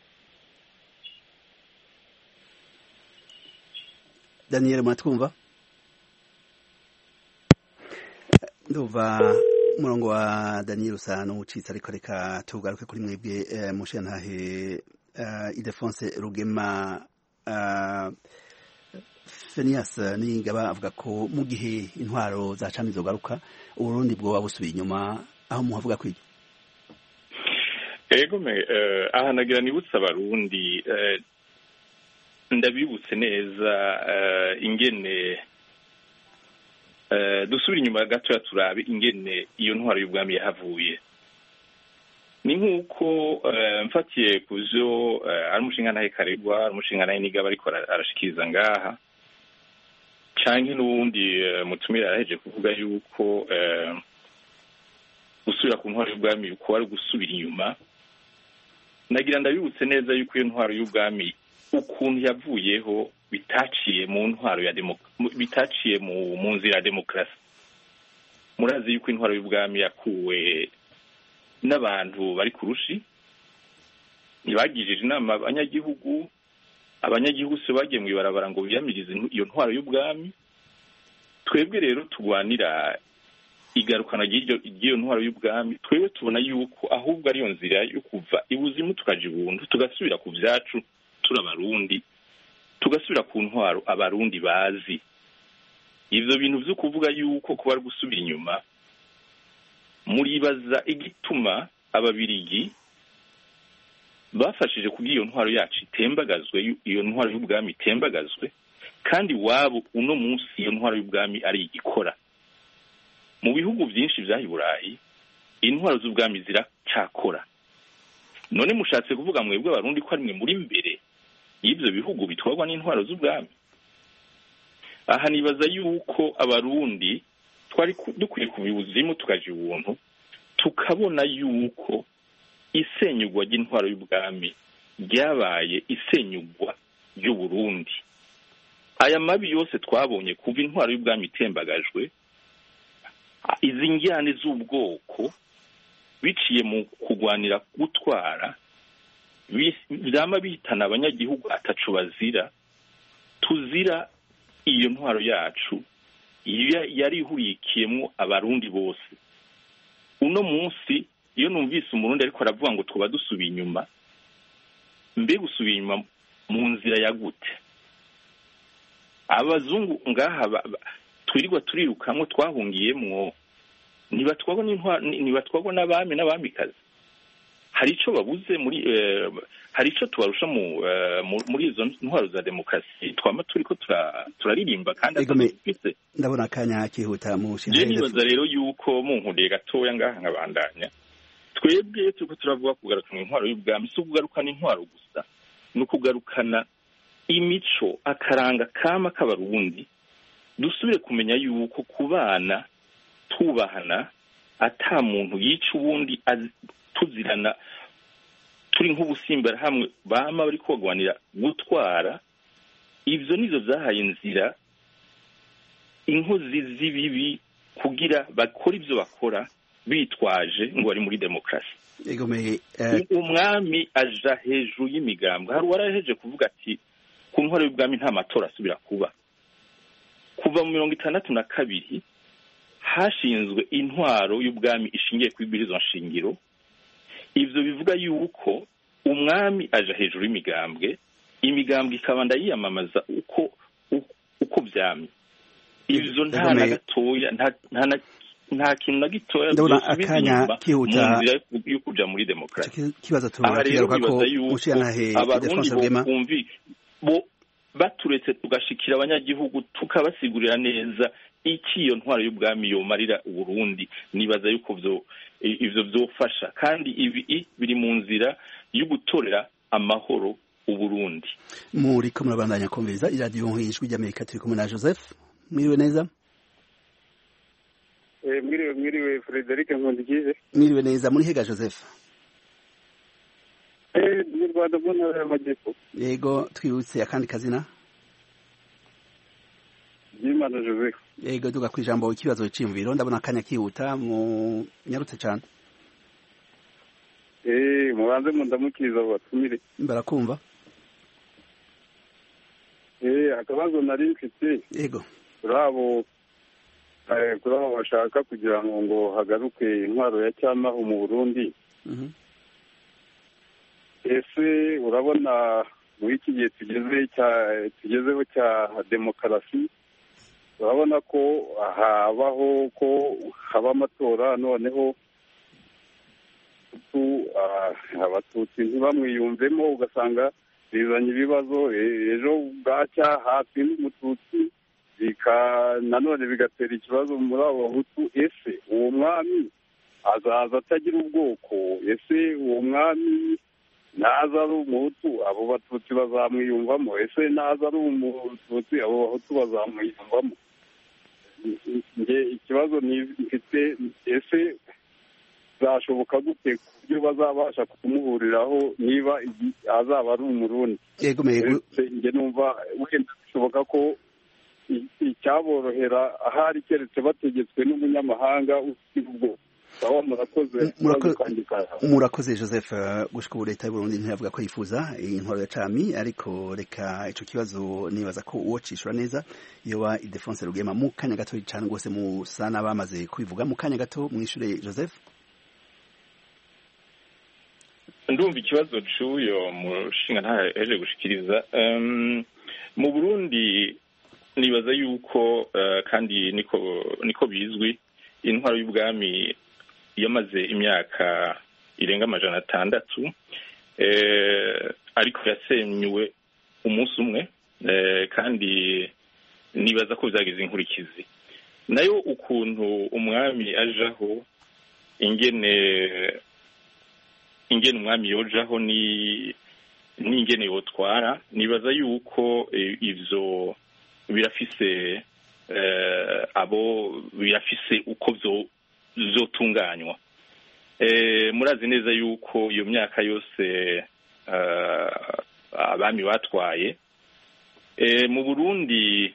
Daniel, mwatwumva? Ndumva murongo wa Daniel usa n'ucitse, ariko reka tugaruke kuri mwebwe eh, mushantahe uh, Ildefonse Rugema. Uh, Phineas Nigaba avuga ko mu gihe intwaro za cami zogaruka Uburundi bwo babusubiye inyuma, aho muhavuga kw'ibyo? Ego me uh, aha nagira nibutsa abarundi uh, ndabibutse neza uh, ingene uh, dusubira inyuma gato ya turabe ingene iyo ntwaro y'ubwami yahavuye. Ni nk'uko uh, mfatiye kuzo uh, ari umushinga nahe Karegwa, ari umushinga nahe Nigaba ariko arashikiriza ngaha, canke n'ubundi uh, mutumira araheje kuvuga yuko uh, gusubira ku ntwaro y'ubwami uko ari gusubira inyuma. Nagira ndabibutse neza yuko iyo ntwaro y'ubwami ukuntu yavuyeho bitaciye mu ntwaro ya demokrasi, bitaciye mu mu nzira ya demokrasi. Murazi yuko intwaro y'ubwami yakuwe n'abantu bari kurushi, ntibagirije inama abanyagihugu, abanyagihugu se bagiye mu ibarabara ngo biyamirize iyo ntwaro y'ubwami. Twebwe rero tugwanira igarukana ry'iyo ntwaro y'ubwami, twebwe tubona yuko ahubwo ariyo nzira yo kuva ibuzimu tukaja ibuntu, tugasubira ku vyacu turi abarundi, tugasubira ku ntwaro abarundi bazi. Ivyo bintu vyo kuvuga yuko kuba ari gusubira inyuma, muribaza igituma ababirigi bafashije kugira iyo ntwaro yacu itembagazwe, iyo ntwaro y'ubwami itembagazwe, kandi wabo uno munsi iyo ntwaro y'ubwami ari igikora. Mu bihugu byinshi vya Burayi intwaro z'ubwami ziracyakora. None mushatse kuvuga mwebwe abarundi ko ari mwe muri mbere y'ibyo bihugu bitwarwa n'intwaro z'ubwami? Aha nibaza yuko abarundi twari dukwiye kubibuzimu tukaje ubuntu, tukabona yuko isenyugwa ry'intwaro y'ubwami ryabaye isenyugwa ry'Uburundi. Aya mabi yose twabonye kuva intwaro y'ubwami itembagajwe, izi njyane z'ubwoko biciye mu kugwanira gutwara byama bihitana abanyagihugu atacu bazira, tuzira iyo ntwaro yacu yari ihurikiyemo abarundi bose. Uno munsi iyo numvise umurundi ariko aravuga ngo twaba dusubiye inyuma, mbe gusubiye inyuma mu nzira ya gute? Abazungu ngaha twirirwa turirukamwe twahungiyemwo, nibatwagwa n'intwaro, nibatwagwa n'abami n'abamikazi. hari icyo babuze muri hari icyo tubarusha muri izo ntwaro za demokarasi twama turi ko turaririmba kandi atadufite. Ndabona akanya kihuta mu je nibaza rero yuko mu nkundiye gatoya ngaha nkabandanya twebwe turiko turavuga kugarukana intwaro y'ubwami si ukugarukana intwaro gusa ni ukugarukana imico akaranga kama k'abarundi dusubire kumenya yuko kubana tubahana ata muntu yica ubundi tuzirana turi nk'ubusimbara hamwe bama bari kogwanira gutwara ivyo nizo zahaye inzira inkozi z'ibibi kugira bakora ivyo bakora bitwaje ngo bari muri demokarasi. Egomeye umwami aja hejuru y'imigambwe hari waraheje kuvuga ati ku ntwaro y'ubwami nta matora asubira kuba. Kuva mu mirongo itandatu na kabiri hashinzwe intwaro y'ubwami ishingiye ku ibwirizwa nshingiro. Ivyo bivuga yuko umwami aja hejuru y'imigambwe, imigambwe ikabanda yiyamamaza uko uko vyamye. Ivyo nta na gatoya nta nta nta kintu na gitoya ndabona akanya kihuta yo kuja muri demokarasi. Kibazo tugaruka ko ushiyana he Defense Rwema bo baturetse tugashikira abanyagihugu tukabasigurira neza iki iyo ntwaro y'ubwami yomarira Uburundi. Nibaza yuko vyo ivyo vyofasha kandi ibi biri mu nzira yo gutorera amahoro Uburundi. Muri ko murabandanya kumviriza iradiyo nk'ijwi ry'Amerika turi kumwe na Joseph. Mwiriwe neza? Eh mwiriwe mwiriwe Frederic Nkundikize. Mwiriwe neza muri hega Joseph? Eh mu Rwanda mu ntara y'Amajyepfo. Yego twibutse akandi kazina? Jimana Joseph. Yego duga kwijambo ikibazo cy'imviro ndabona akanya kihuta mu nyarutse cyane. Eh mubanze mu ndamukiriza batumire. Barakumva? Eh akabazo nari mfite. Yego. Bravo. Eh bravo bashaka kugira ngo ngo hagaruke intwaro ya cyama mu Burundi. Mhm. Ese urabona muri iki gihe tugeze cya tugezeho cya demokarasi urabona ko habaho ko haba amatora noneho tu abatutsi ntibamwiyumvemo ugasanga bizanye ibibazo ejo bwacya hafi n'umututsi bika nanone bigatera ikibazo muri abo bahutu. Ese uwo mwami azaza atagira ubwoko? Ese uwo mwami naza ari umuhutu abo batutsi bazamwiyumvamo? Ese naza ari umututsi abo bahutu bazamwiyumvamo? nge ikibazo mfite ese zashoboka gute kubyo bazabasha kumuhuriraho niba azaba ari umurundi? Yego mego nge numva wenda bishoboka ko icyaborohera ahari keretse bategetswe n'umunyamahanga ufite ubwo. Murakoze Joseph. Gushika ubu leta y'u Burundi ntiyavuga ko yifuza intwaro ya cami, ariko reka ico kibazo nibaza ko uwo cishura neza yoba Ildefonse Rugema. Mu kanya gato cyane gose musana bamaze kubivuga, mu kanya gato mwishure Joseph. Ndumva ikibazo cy'uyo mushinga ntaheje gushikiriza. Um, mu Burundi nibaza yuko uh, kandi niko niko bizwi intwaro y'ubwami yamaze imyaka irenga amajana atandatu, eh, ariko yasenywe umunsi umwe, eh, kandi nibaza ko bizagize inkurikizi. Nayo ukuntu umwami ajaho ingene ingene umwami yojaho ni n'ingene yotwara, nibaza yuko eh, ivyo birafise eh, abo birafise uko vyo zotunganywa. Eh murazi neza yuko iyo myaka yose uh, abami batwaye eh mu Burundi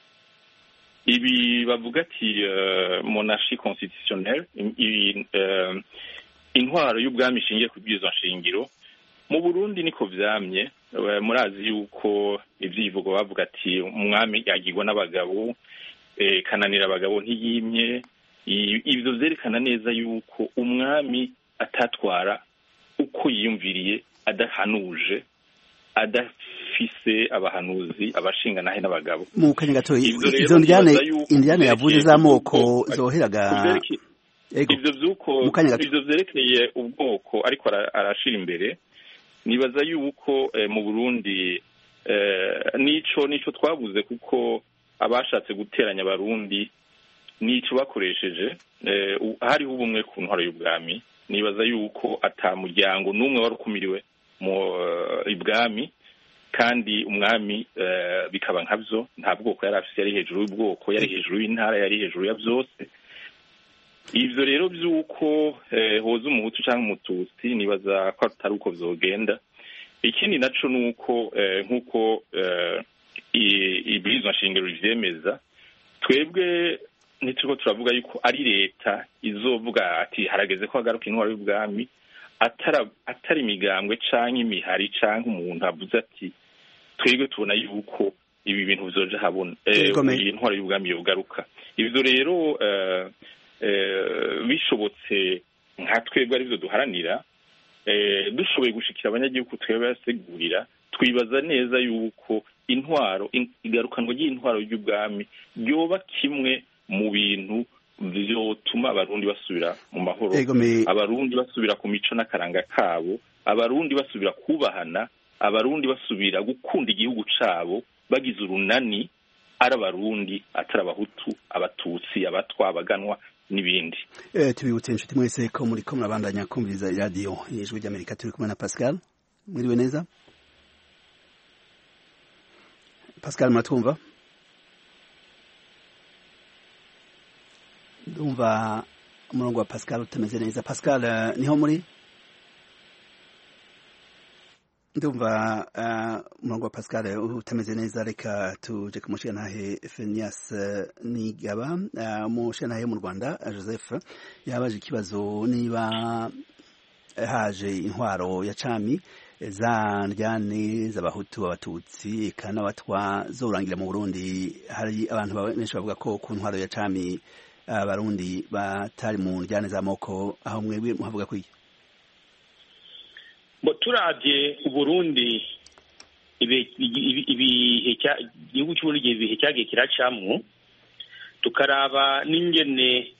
ibi bavuga ati uh, monarchie constitutionnelle, uh, intwaro y'ubwami ishingiye ku bwirizwa nshingiro mu Burundi niko vyamye. Uh, murazi yuko ivyivugo bavuga ati umwami yagirwa n'abagabo, eh kananira abagabo ntiyimye. Ivyo vyerekana neza yuko umwami atatwara uko yiyumviriye, adahanuje, adafise abahanuzi abashinga nahe n'abagabo. Mu kanya gato izo ndiane indiane yavuze z'amoko zoheraga ivyo vyuko ivyo vyerekeye ubwoko ariko arashira imbere nibaza yuko mu Burundi nico nico twabuze kuko abashatse guteranya abarundi nico bakoresheje hariho ubumwe ku ntwaro y'ubwami nibaza yuko atamuryango n'umwe warukumiriwe mu ibwami kandi umwami bikaba nkavyo nta bwoko yari afise yari hejuru y'ubwoko yari hejuru y'intara yari hejuru ya byose ivyo rero vyuko hoza umuhutu canke umututsi nibaza ko atari uko vyogenda ikindi naco nuko nkuko ibwirizwa nshingiro rivyemeza twebwe nitiko turavuga yuko ari leta izovuga ati harageze ko hagaruka intwaro y'ubwami atari atari imigambwe canke imihari canke umuntu avuze ati twebwe tubona yuko ibi bintu bizoje habona iyi ntwaro y'ubwami yogaruka ivyo rero bishobotse nka twebwe arivyo duharanira dushoboye gushikira abanyagihugu twebwe basigurira twibaza neza yuko intwaro igarukanwa ry'intwaro y'ubwami ryoba kimwe mu bintu vyotuma abarundi basubira mu mahoro abarundi basubira ku mico n'akaranga kabo abarundi basubira kubahana abarundi basubira gukunda igihugu cabo bagize urunani ari abarundi atari abahutu abatutsi abatwa abaganwa n'ibindi eh tubibutse inshuti mwese ko muri ko murabandanya kumviriza radio y'ijwi ry'Amerika turi kumwe na Pascal mwiriwe neza Pascal matwumva ndumva umurongo wa Pascal utameze neza Pascal uh, niho muri ndumva umurongo uh, wa Pascal utameze neza reka tuje kumushanahe Fenias uh, Nigaba umushanahe uh, mu Rwanda uh, Joseph yabaje ikibazo niba uh, haje intwaro ya cami za ndyane z'abahutu abatutsi kana batwa zorangira mu Burundi hari abantu benshi bavuga ko ku ntwaro ya cami abarundi batari mu njyane z'amoko aho mwebwe muhavuga kwiki bo turavye uburundi ibi ibi igihugu cy'uburundi ibihe cyagiye kiracamwo tukaraba n'ingene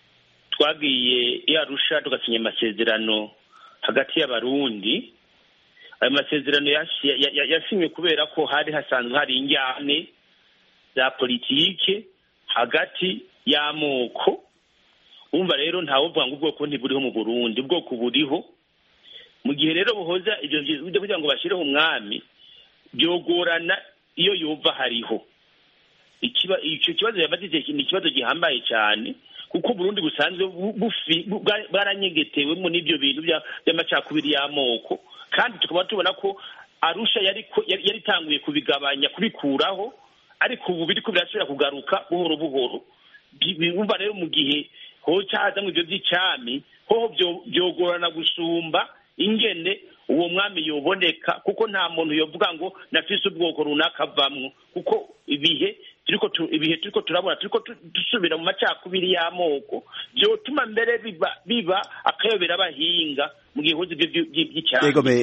twagiye yarusha tugasinya amasezerano hagati y'abarundi ayo masezerano yasinywe kubera ko hari hasanzwe hari injyane za politike hagati y'amoko umva rero ntawe uvuga ngo ubwoko ntiburiho mu Burundi ubwoko buriho mu gihe rero buhoza ibyo kugira ngo bashireho umwami byogorana iyo yumva hariho ikiba icyo kibazo yabatije ni ikibazo gihambaye cyane kuko Burundi busanzwe bwaranyegetewemo n'ibyo bintu by'amacakubiri y'amoko kandi tukaba tubona ko Arusha yari yari tanguye kubigabanya kubikuraho ariko ubu biri ko birasubira kugaruka buhoro buhoro bumva rero mu gihe ho cyaza mu byo by'icami ho byogorana gusumba ingene uwo mwami yoboneka kuko nta muntu yovuga ngo nafise ubwoko runaka avamwo kuko ibihe turiko ibihe turiko turabona turiko dusubira mu macakubiri y'amoko byotuma mbere biba biba akayobera abahinga mu gihe hoze by'icami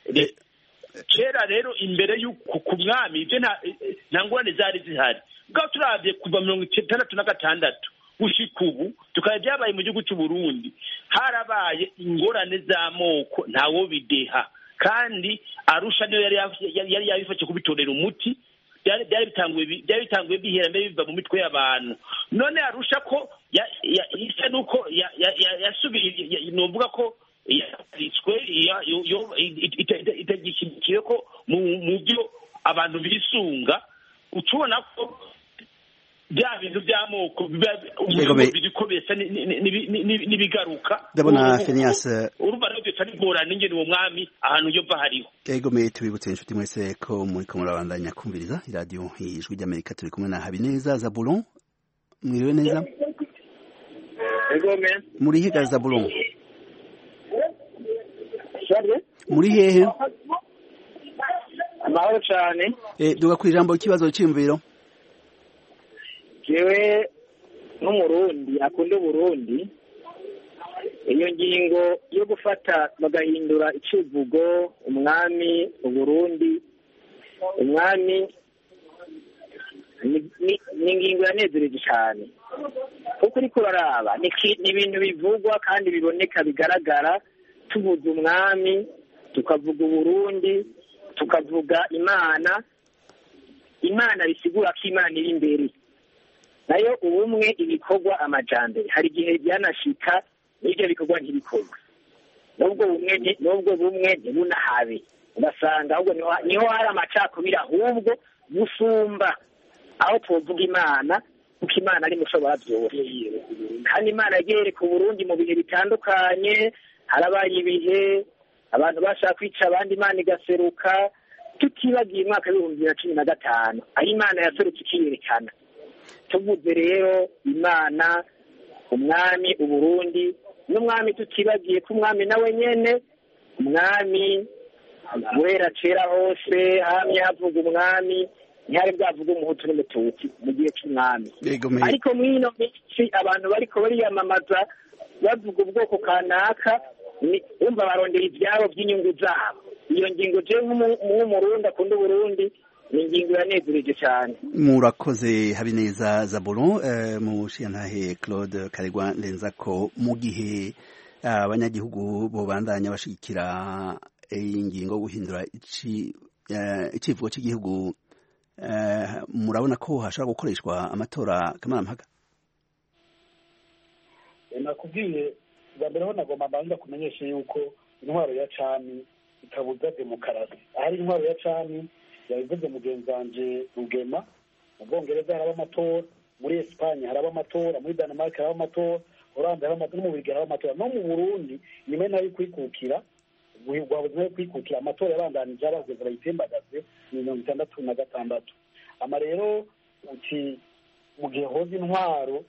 kera rero imbere y'uko ku mwami ibyo nta ngorane zari zihari bwa turavye kuva mirongo itandatu na gatandatu gushika ubu tukaba byabaye mu gihugu cy'u Burundi harabaye ingorane z'amoko ntawo bideha kandi Arusha niyo yari yari yabifashe kubitorera umuti byari byari bitanguye byari bitanguye bihera mbere biva mu mitwe y'abantu none Arusha ko isa nuko yasubiye novuga ko yitswe itagishikiye ko mu byo abantu bisunga ucubona ko bya bintu by'amoko biriko besa nibigaruka ndabona Fenias urumva rero bitari gorana ingene uwo mwami ahantu yova hariho yego me tubibutse inshuti mwese ko muri ko murabandanya kumviriza radio y'ijwi ry'Amerika turi kumwe na Habineza Zabulon mwiriwe neza yego me muri higa Zabulon muri hehe amahoro cyane eh duga kwijambo ikibazo cy'imviro jewe n'umurundi akunda Burundi iyo ngingo yo gufata bagahindura icivugo umwami Burundi umwami ni ngingo yanezereje cyane kuko uriko uraraba ni ibintu bivugwa kandi biboneka bigaragara. Tuvuze umwami tukavuga Uburundi tukavuga Imana, Imana bisigura ko Imana iri imbere, nayo ubumwe ibikorwa amajambere. Hari igihe byanashika n'ibyo bikorwa ntibikorwa, nubwo bumwe nubwo bumwe ntibunahabe, ugasanga ahubwo niho hari amacakubiri ahubwo gusumba aho tuvuga Imana, kuko Imana ari mushobora byose. Kandi Imana yagiye yereka Uburundi mu bihe bitandukanye, harabaye ibihe abantu bashaka kwica abandi Imana igaseruka, tutibagiye umwaka w'ibihumbi bibiri na cumi na gatanu aho Imana yaserutse ikiyerekana. Tuvuze rero Imana, umwami, Uburundi n'umwami, tutibagiye ko umwami nawe nyene umwami guhera kera hose hamye havuga umwami, ntihari bwavuga umuhutu n'umututsi mu gihe cy'umwami. Ariko mwino minsi abantu bariko bariyamamaza bavuga ubwoko kanaka, umva barondera ivyabo by'inyungu zabo. Iyo ngingo je nk'umurundi akunda Uburundi ni ingingo yanezereje cyane. Murakoze Habineza Zabulon. Uh, mushiyantahe Claude Karegwa Ndenzako, mu gihe abanyagihugu bo bandanya bashikira iyi ngingo guhindura icivugo uh, cy'igihugu, uh, murabona ko hashobora gukoreshwa amatora kamarampaka? Nakubwiye bwa mbere ho nagomba mbanza kumenyesha yuko intwaro ya cami ikabuza demokarasi. Ahari intwaro ya cami yabivuze mugenzi wanje Rugema, mu Bwongereza haraba amatora, muri Espanye haraba amatora, muri Denmark haraba amatora, Hollande haraba amatora, no mu Bigera haraba amatora, no mu Burundi nyuma nayo kwikukira guhigwa nayo kwikukira amatora yabandanije abageze bayitembagaze mu mirongo itandatu na gatandatu. Ama rero uti mu gihe hoze intwaro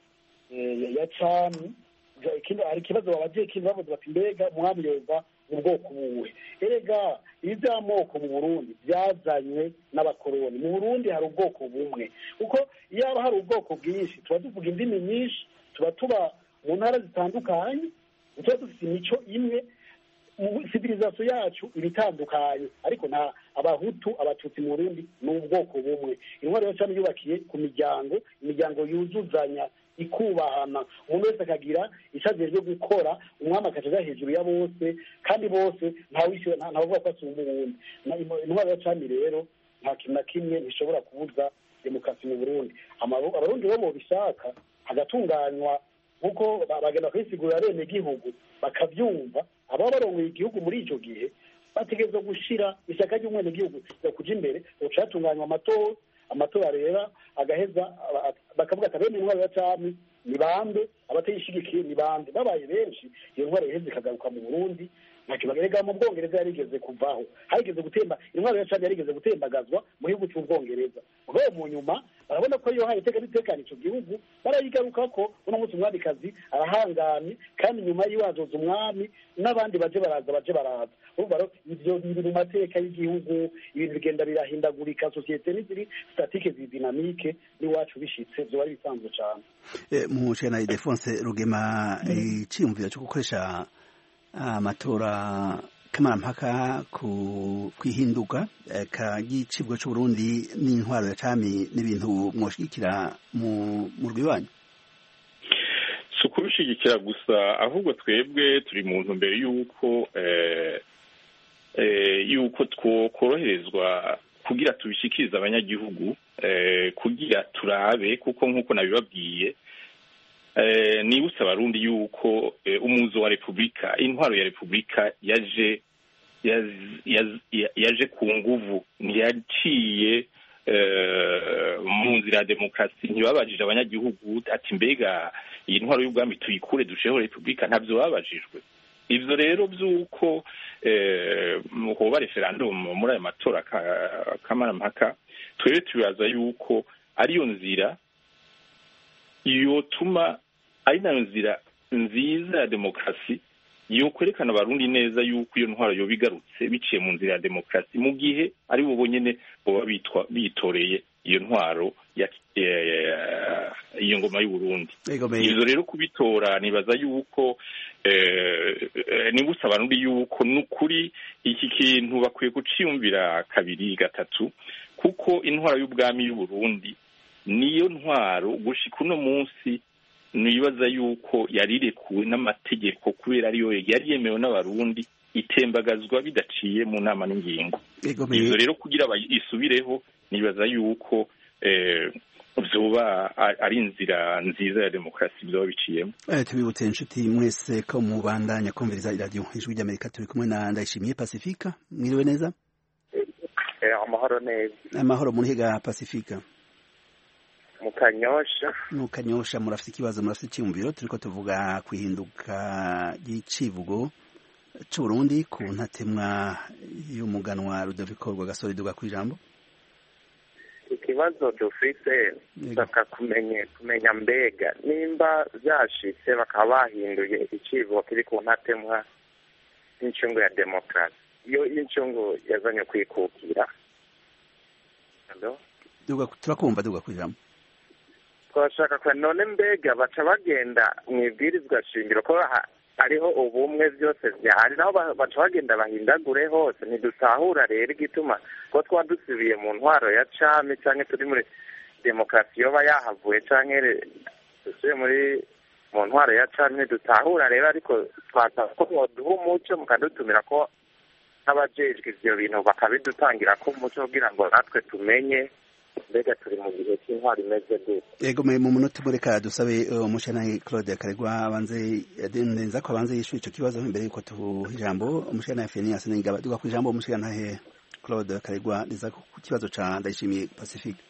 ya cami, ikindi hari ikibazo babagiye ikindi bavuze bati mbega umwami yoza mu bwoko buwe. Erega ibi by'amoko mu Burundi byazanywe n'abakoroni. Mu Burundi hari ubwoko bumwe, kuko iyo haba hari ubwoko bwinshi tuba tuvuga indimi nyinshi, tuba tuba mu ntara zitandukanye, tuba dufite imico imwe, civilisation yacu ibitandukanye, ariko nta abahutu abatutsi mu Burundi ni ubwoko bumwe. Intwaro yo cyane yubakiye ku miryango, imiryango yuzuzanya ikubahana, umuntu wese akagira icyo gukora, umwami akaja hejuru ya bose, kandi bose ntawishyura ntavuga ko asumba uwundi. Intwaro ya cami rero nta kintu na kimwe ntishobora kubuza demokarasi mu Burundi. Abarundi bo bobishaka hagatunganywa nkuko bagenda kwisigurira bene igihugu bakabyumva, ababa barongoye igihugu muri icyo gihe bategerezwa gushira ishyaka ry'umwene gihugu yo kuja imbere, ucatunganywa amatora amatora rero agaheza bakavuga ati bene intwaro ya cami ni bande, abatayishigikiye ni bande. Babaye benshi iyo ntwaro iheze ikagaruka mu Burundi. Ntakibagerega mu Bwongereza yarigeze kuvaho, harigeze gutemba intwaro ya cami yarigeze gutembagazwa mu gihugu cy'Ubwongereza. Ubwo mu nyuma barabona ko iyo hari iteka bitekana ico gihugu, barayigaruka ko uno munsi umwamikazi arahanganye, kandi nyuma yiwazoza umwami n'abandi baje baraza baje baraza. Urumva rero ivyo biri mu mateka y'igihugu, ibintu bigenda birahindagurika, societe n'iziri statique zi dynamique n'iwacu bishitse byo bari bisanzwe cyane. Eh, mu Chena Ildefonse Rugema, iciyumvira cyo gukoresha amatora kamarampaka ku kwihinduka kagicibwa cy'u Burundi n'intwaro ya cami n'ibintu mwoshigikira mu mu rwibanyu? So kubishigikira gusa, ahubwo twebwe turi mu ntumbero yuko eh, eh, yuko twokoroherezwa kugira tubishikiriza abanyagihugu, eh, kugira turabe, kuko nkuko nabibabwiye Eh, nibutse abarundi yuko eh, umuzo wa Republika, intwaro ya Republika yaje yaje, yaje ku nguvu, ntiyaciye eh, mu nzira ya demokarasi. Ntibabajije abanyagihugu ati mbega iyi ntwaro y'ubwami tuyikure dusheho Republika, ntabyo babajijwe. Ivyo rero by'uko eh, hoba referendum muri aya matora kamarampaka, twebwe tubaza yuko ariyo nzira yotuma ari nayo nzira nziza ya demokarasi, yo kwerekana abarundi neza yuko iyo ntwaro yo bigarutse biciye mu nzira ya demokarasi, mu gihe ari bo bonyene boba bitwa bitoreye iyo ntwaro ya iyo ngoma y'u Burundi. Ivyo rero kubitora nibaza yuko eh, nibutse abarundi yuko nukuri iki kintu bakwiye kuciyumvira kabiri gatatu, kuko intwaro y'ubwami y'u Burundi niyo ntwaro gushika uno munsi nibaza yuko yarirekuwe n'amategeko kubera ariyo yari yemewe n'abarundi itembagazwa bidaciye mu nama n'ingingo. Ivyo rero kugira bayisubireho nibaza yuko eh vyoba ari inzira nziza ya demokarasi vyoba biciyemo. Eh tubibutse inshuti mwese ko mubandanya kumviriza iradiyo Ijwi ry'Amerika, turi kumwe na Ndayishimiye Pacifique. Mwiriwe neza? Eh amahoro neza. Amahoro muri higa Pacifique. Mu Kanyosha. Mu Kanyosha murafite ikibazo, murafite icyumviro, turiko tuvuga kwihinduka y'icivugo c'u Burundi ku ntatemwa y'umuganwa Rudoviko Rwagasore. Duga kwijambo. Ikibazo dufite saka kumenye kumenya mbega nimba byashitse bakaba bahinduye icivugo kiri ku ntatemwa n'incungu ya demokarasi, iyo incungu yazanye kwikukira. Hello? Duga turakumva, duga kwijambo. Twashaka kwa none mbega baca bagenda mwibwirizwa shingiro ko hariho ubumwe byose byari naho baca bagenda bahindagure hose. Ntidutahura rero igituma ko twadusubiye mu ntwaro ya cami canke turi muri demokarasi yoba yahavuye canke dusubiye muri mu ntwaro ya cami. Ntidutahura rero, ariko twasaba ko boduha umuco mukadutumira ko n'abajejwe ivyo bintu bakabidutangira ko umuco kugira ngo natwe tumenye mbega turi mu gihe cy'intwaro imeze gute. Yego mu munota mureka dusabe umushana Claude Karegwa abanze ndenza ko abanze yishuye ico kibazo imbere yuko tuha ijambo umushana Phineas Ningaba. Duga ku ijambo umushana he Claude Karegwa ndenza ku kibazo ca Ndayishimiye Pacifique.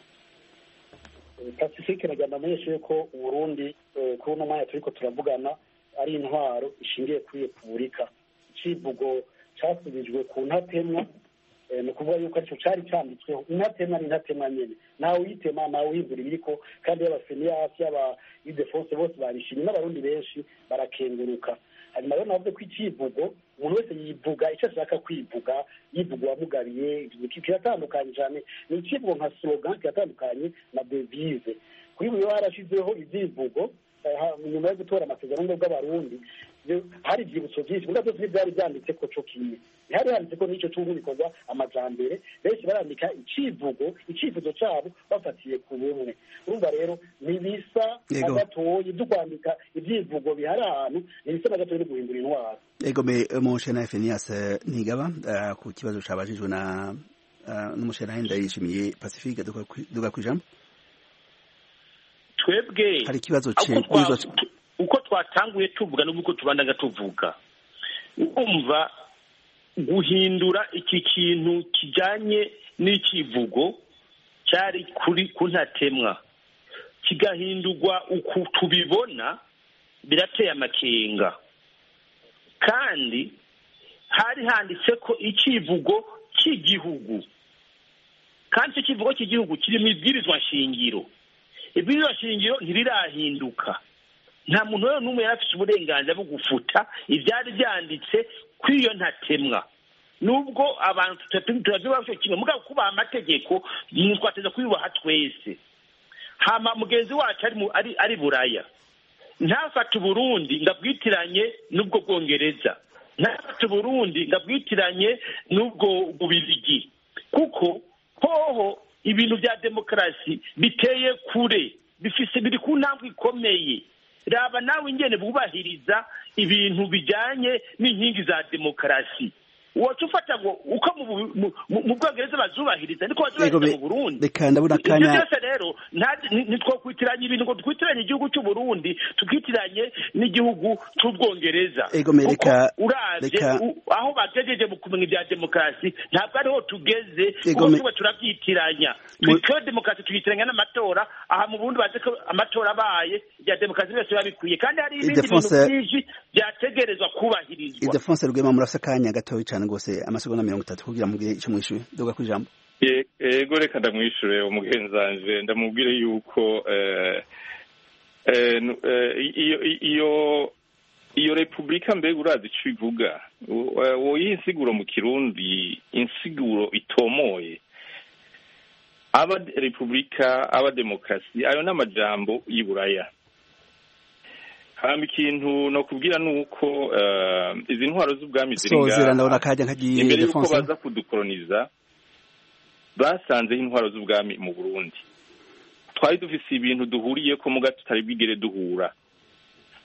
Pacifique naganda meshe ko Burundi kuri no mwanya turiko turavugana ari intwaro ishingiye kuri Republika. Icivugo cyasubijwe ku ntatemwa ni ukuvuga yuko aricyo cyari cyanditsweho. Intatemwa ni intatemwa nyene, nawe uyitema nawe uhindura ibiriko, kandi y'abafeniyasi y'aba idefonse bose barishimye n'abarundi benshi barakenguruka. hanyuma rero navuze ko icivugo umuntu wese yivuga icyo ashaka kwivuga, yivuga uwamugabiye, kiratandukanye cyane. Ni icivugo nka slogan, kiratandukanye na devise. Kuri buri harashizeho ivyivugo nyuma yo gutora amasezerano bw'abarundi hari ibyibutso byinshi, muri byose byari byanditse ko cyo kimwe, hari handitse ko n'icyo cy'ubu bikorwa amajambere. Benshi barandika icivugo icivuzo cyabo bafatiye ku bumwe. Urumva rero nibisa agatoye byo kwandika ibyivugo bihari ahantu, nibisa n'agatoye no guhindura intwaro. Ego me umushana Phineas Nigaba ku kibazo cyabajijwe na n'umushana Ndayishimiye Pacifique. Duga kwijambo twebwe hari ikibazo uko twatanguye tuvuga n'uko tubandanga tuvuga, umva guhindura iki kintu kijanye n'ikivugo cyari kuri kuntatemwa kigahindurwa uku tubibona birateye amakenga. Kandi hari handitse ko ikivugo cy'igihugu, kandi ikivugo cy'igihugu kiri mu ibwirizwa shingiro. Ibwirizwa shingiro ntirirahinduka, nta muntu rero n'umwe yarafite uburenganzira bwo gufuta ibyari byanditse kuri iyo ntatemwa. Nubwo abantu turavuga cyo kimwe, mugabo kubaha amategeko twateza kuyubaha twese. Hama mugenzi wacu ari ari ari Buraya ntafata Burundi ngabwitiranye n'ubwo Bwongereza, ntafata Burundi ngabwitiranye n'ubwo Bubirigi, kuko hoho ibintu bya demokarasi biteye kure, bifise biri ku ntambwe ikomeye. Raba nawe ingene bubahiriza ibintu bijanye n'inkingi za demokarasi. Wacu ufata ngo uko mu Bwongereza bazubahiriza niko bazubahiriza mu Burundi. Reka ndabona kanya byose rero ntitwokwitiranye ibintu ngo twitiranye igihugu cy'u Burundi tukitiranye n'igihugu cy'u Bwongereza. Reka uravye aho bagejeje mu kumenya ibya demokarasi ntabwo ariho tugeze, kuko turabyitiranya. Twitwe demokarasi tuyitiranya n'amatora. Aha mu Burundi baze ko amatora abaye ya demokarasi byose babikwiye, kandi hari ibindi bintu byinshi byategerezwa kubahirizwa. Idefonse Rugema murafise kanya gatoyi cyane gose amasegonda mirongo itatu kugira mubwire icyo mwishuye. Duga kwijambo. Ego reka ndamwishure umugenzanje ndamubwire yuko eh iyo iyo iyo Republika mbega urazi icyo ivuga, wowe insiguro mu Kirundi insiguro itomoye. Aba Republika aba demokarasi ayo n'amajambo y'Iburaya. Hama ikintu no kubwira nuko izi ntwaro z'ubwami ziringa imbere yuko baza kudukoloniza basanze intwaro z'ubwami mu Burundi. Twari dufise ibintu duhuriye ko muga tutari bigere duhura.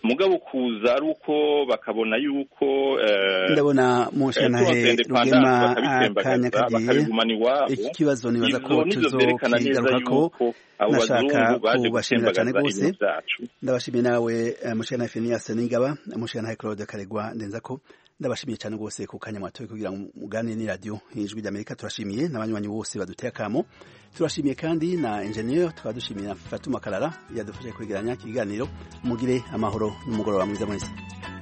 mugabo kuza ari uko bakabona yuko ndabona mushanahe Rugema akanya kagiye iki kibazo nibaza ko tuzokigarukako nashaka kubashimira cyane rwose ndabashimiye nawe mushanahe Phineas Ningaba mushanahe Claude Karegwa ndenza ko ndabashimiye cyane rwose ku kanya mwatoye kugira ngo mugane ni radio Ijwi ry'Amerika turashimiye n'abanywanyi bose baduteye akamo turashimiye kandi na engineer twadushimiye Fatuma Kalala yadufashe kwegeranya ikiganiro mugire amahoro n'umugoroba mwiza mwese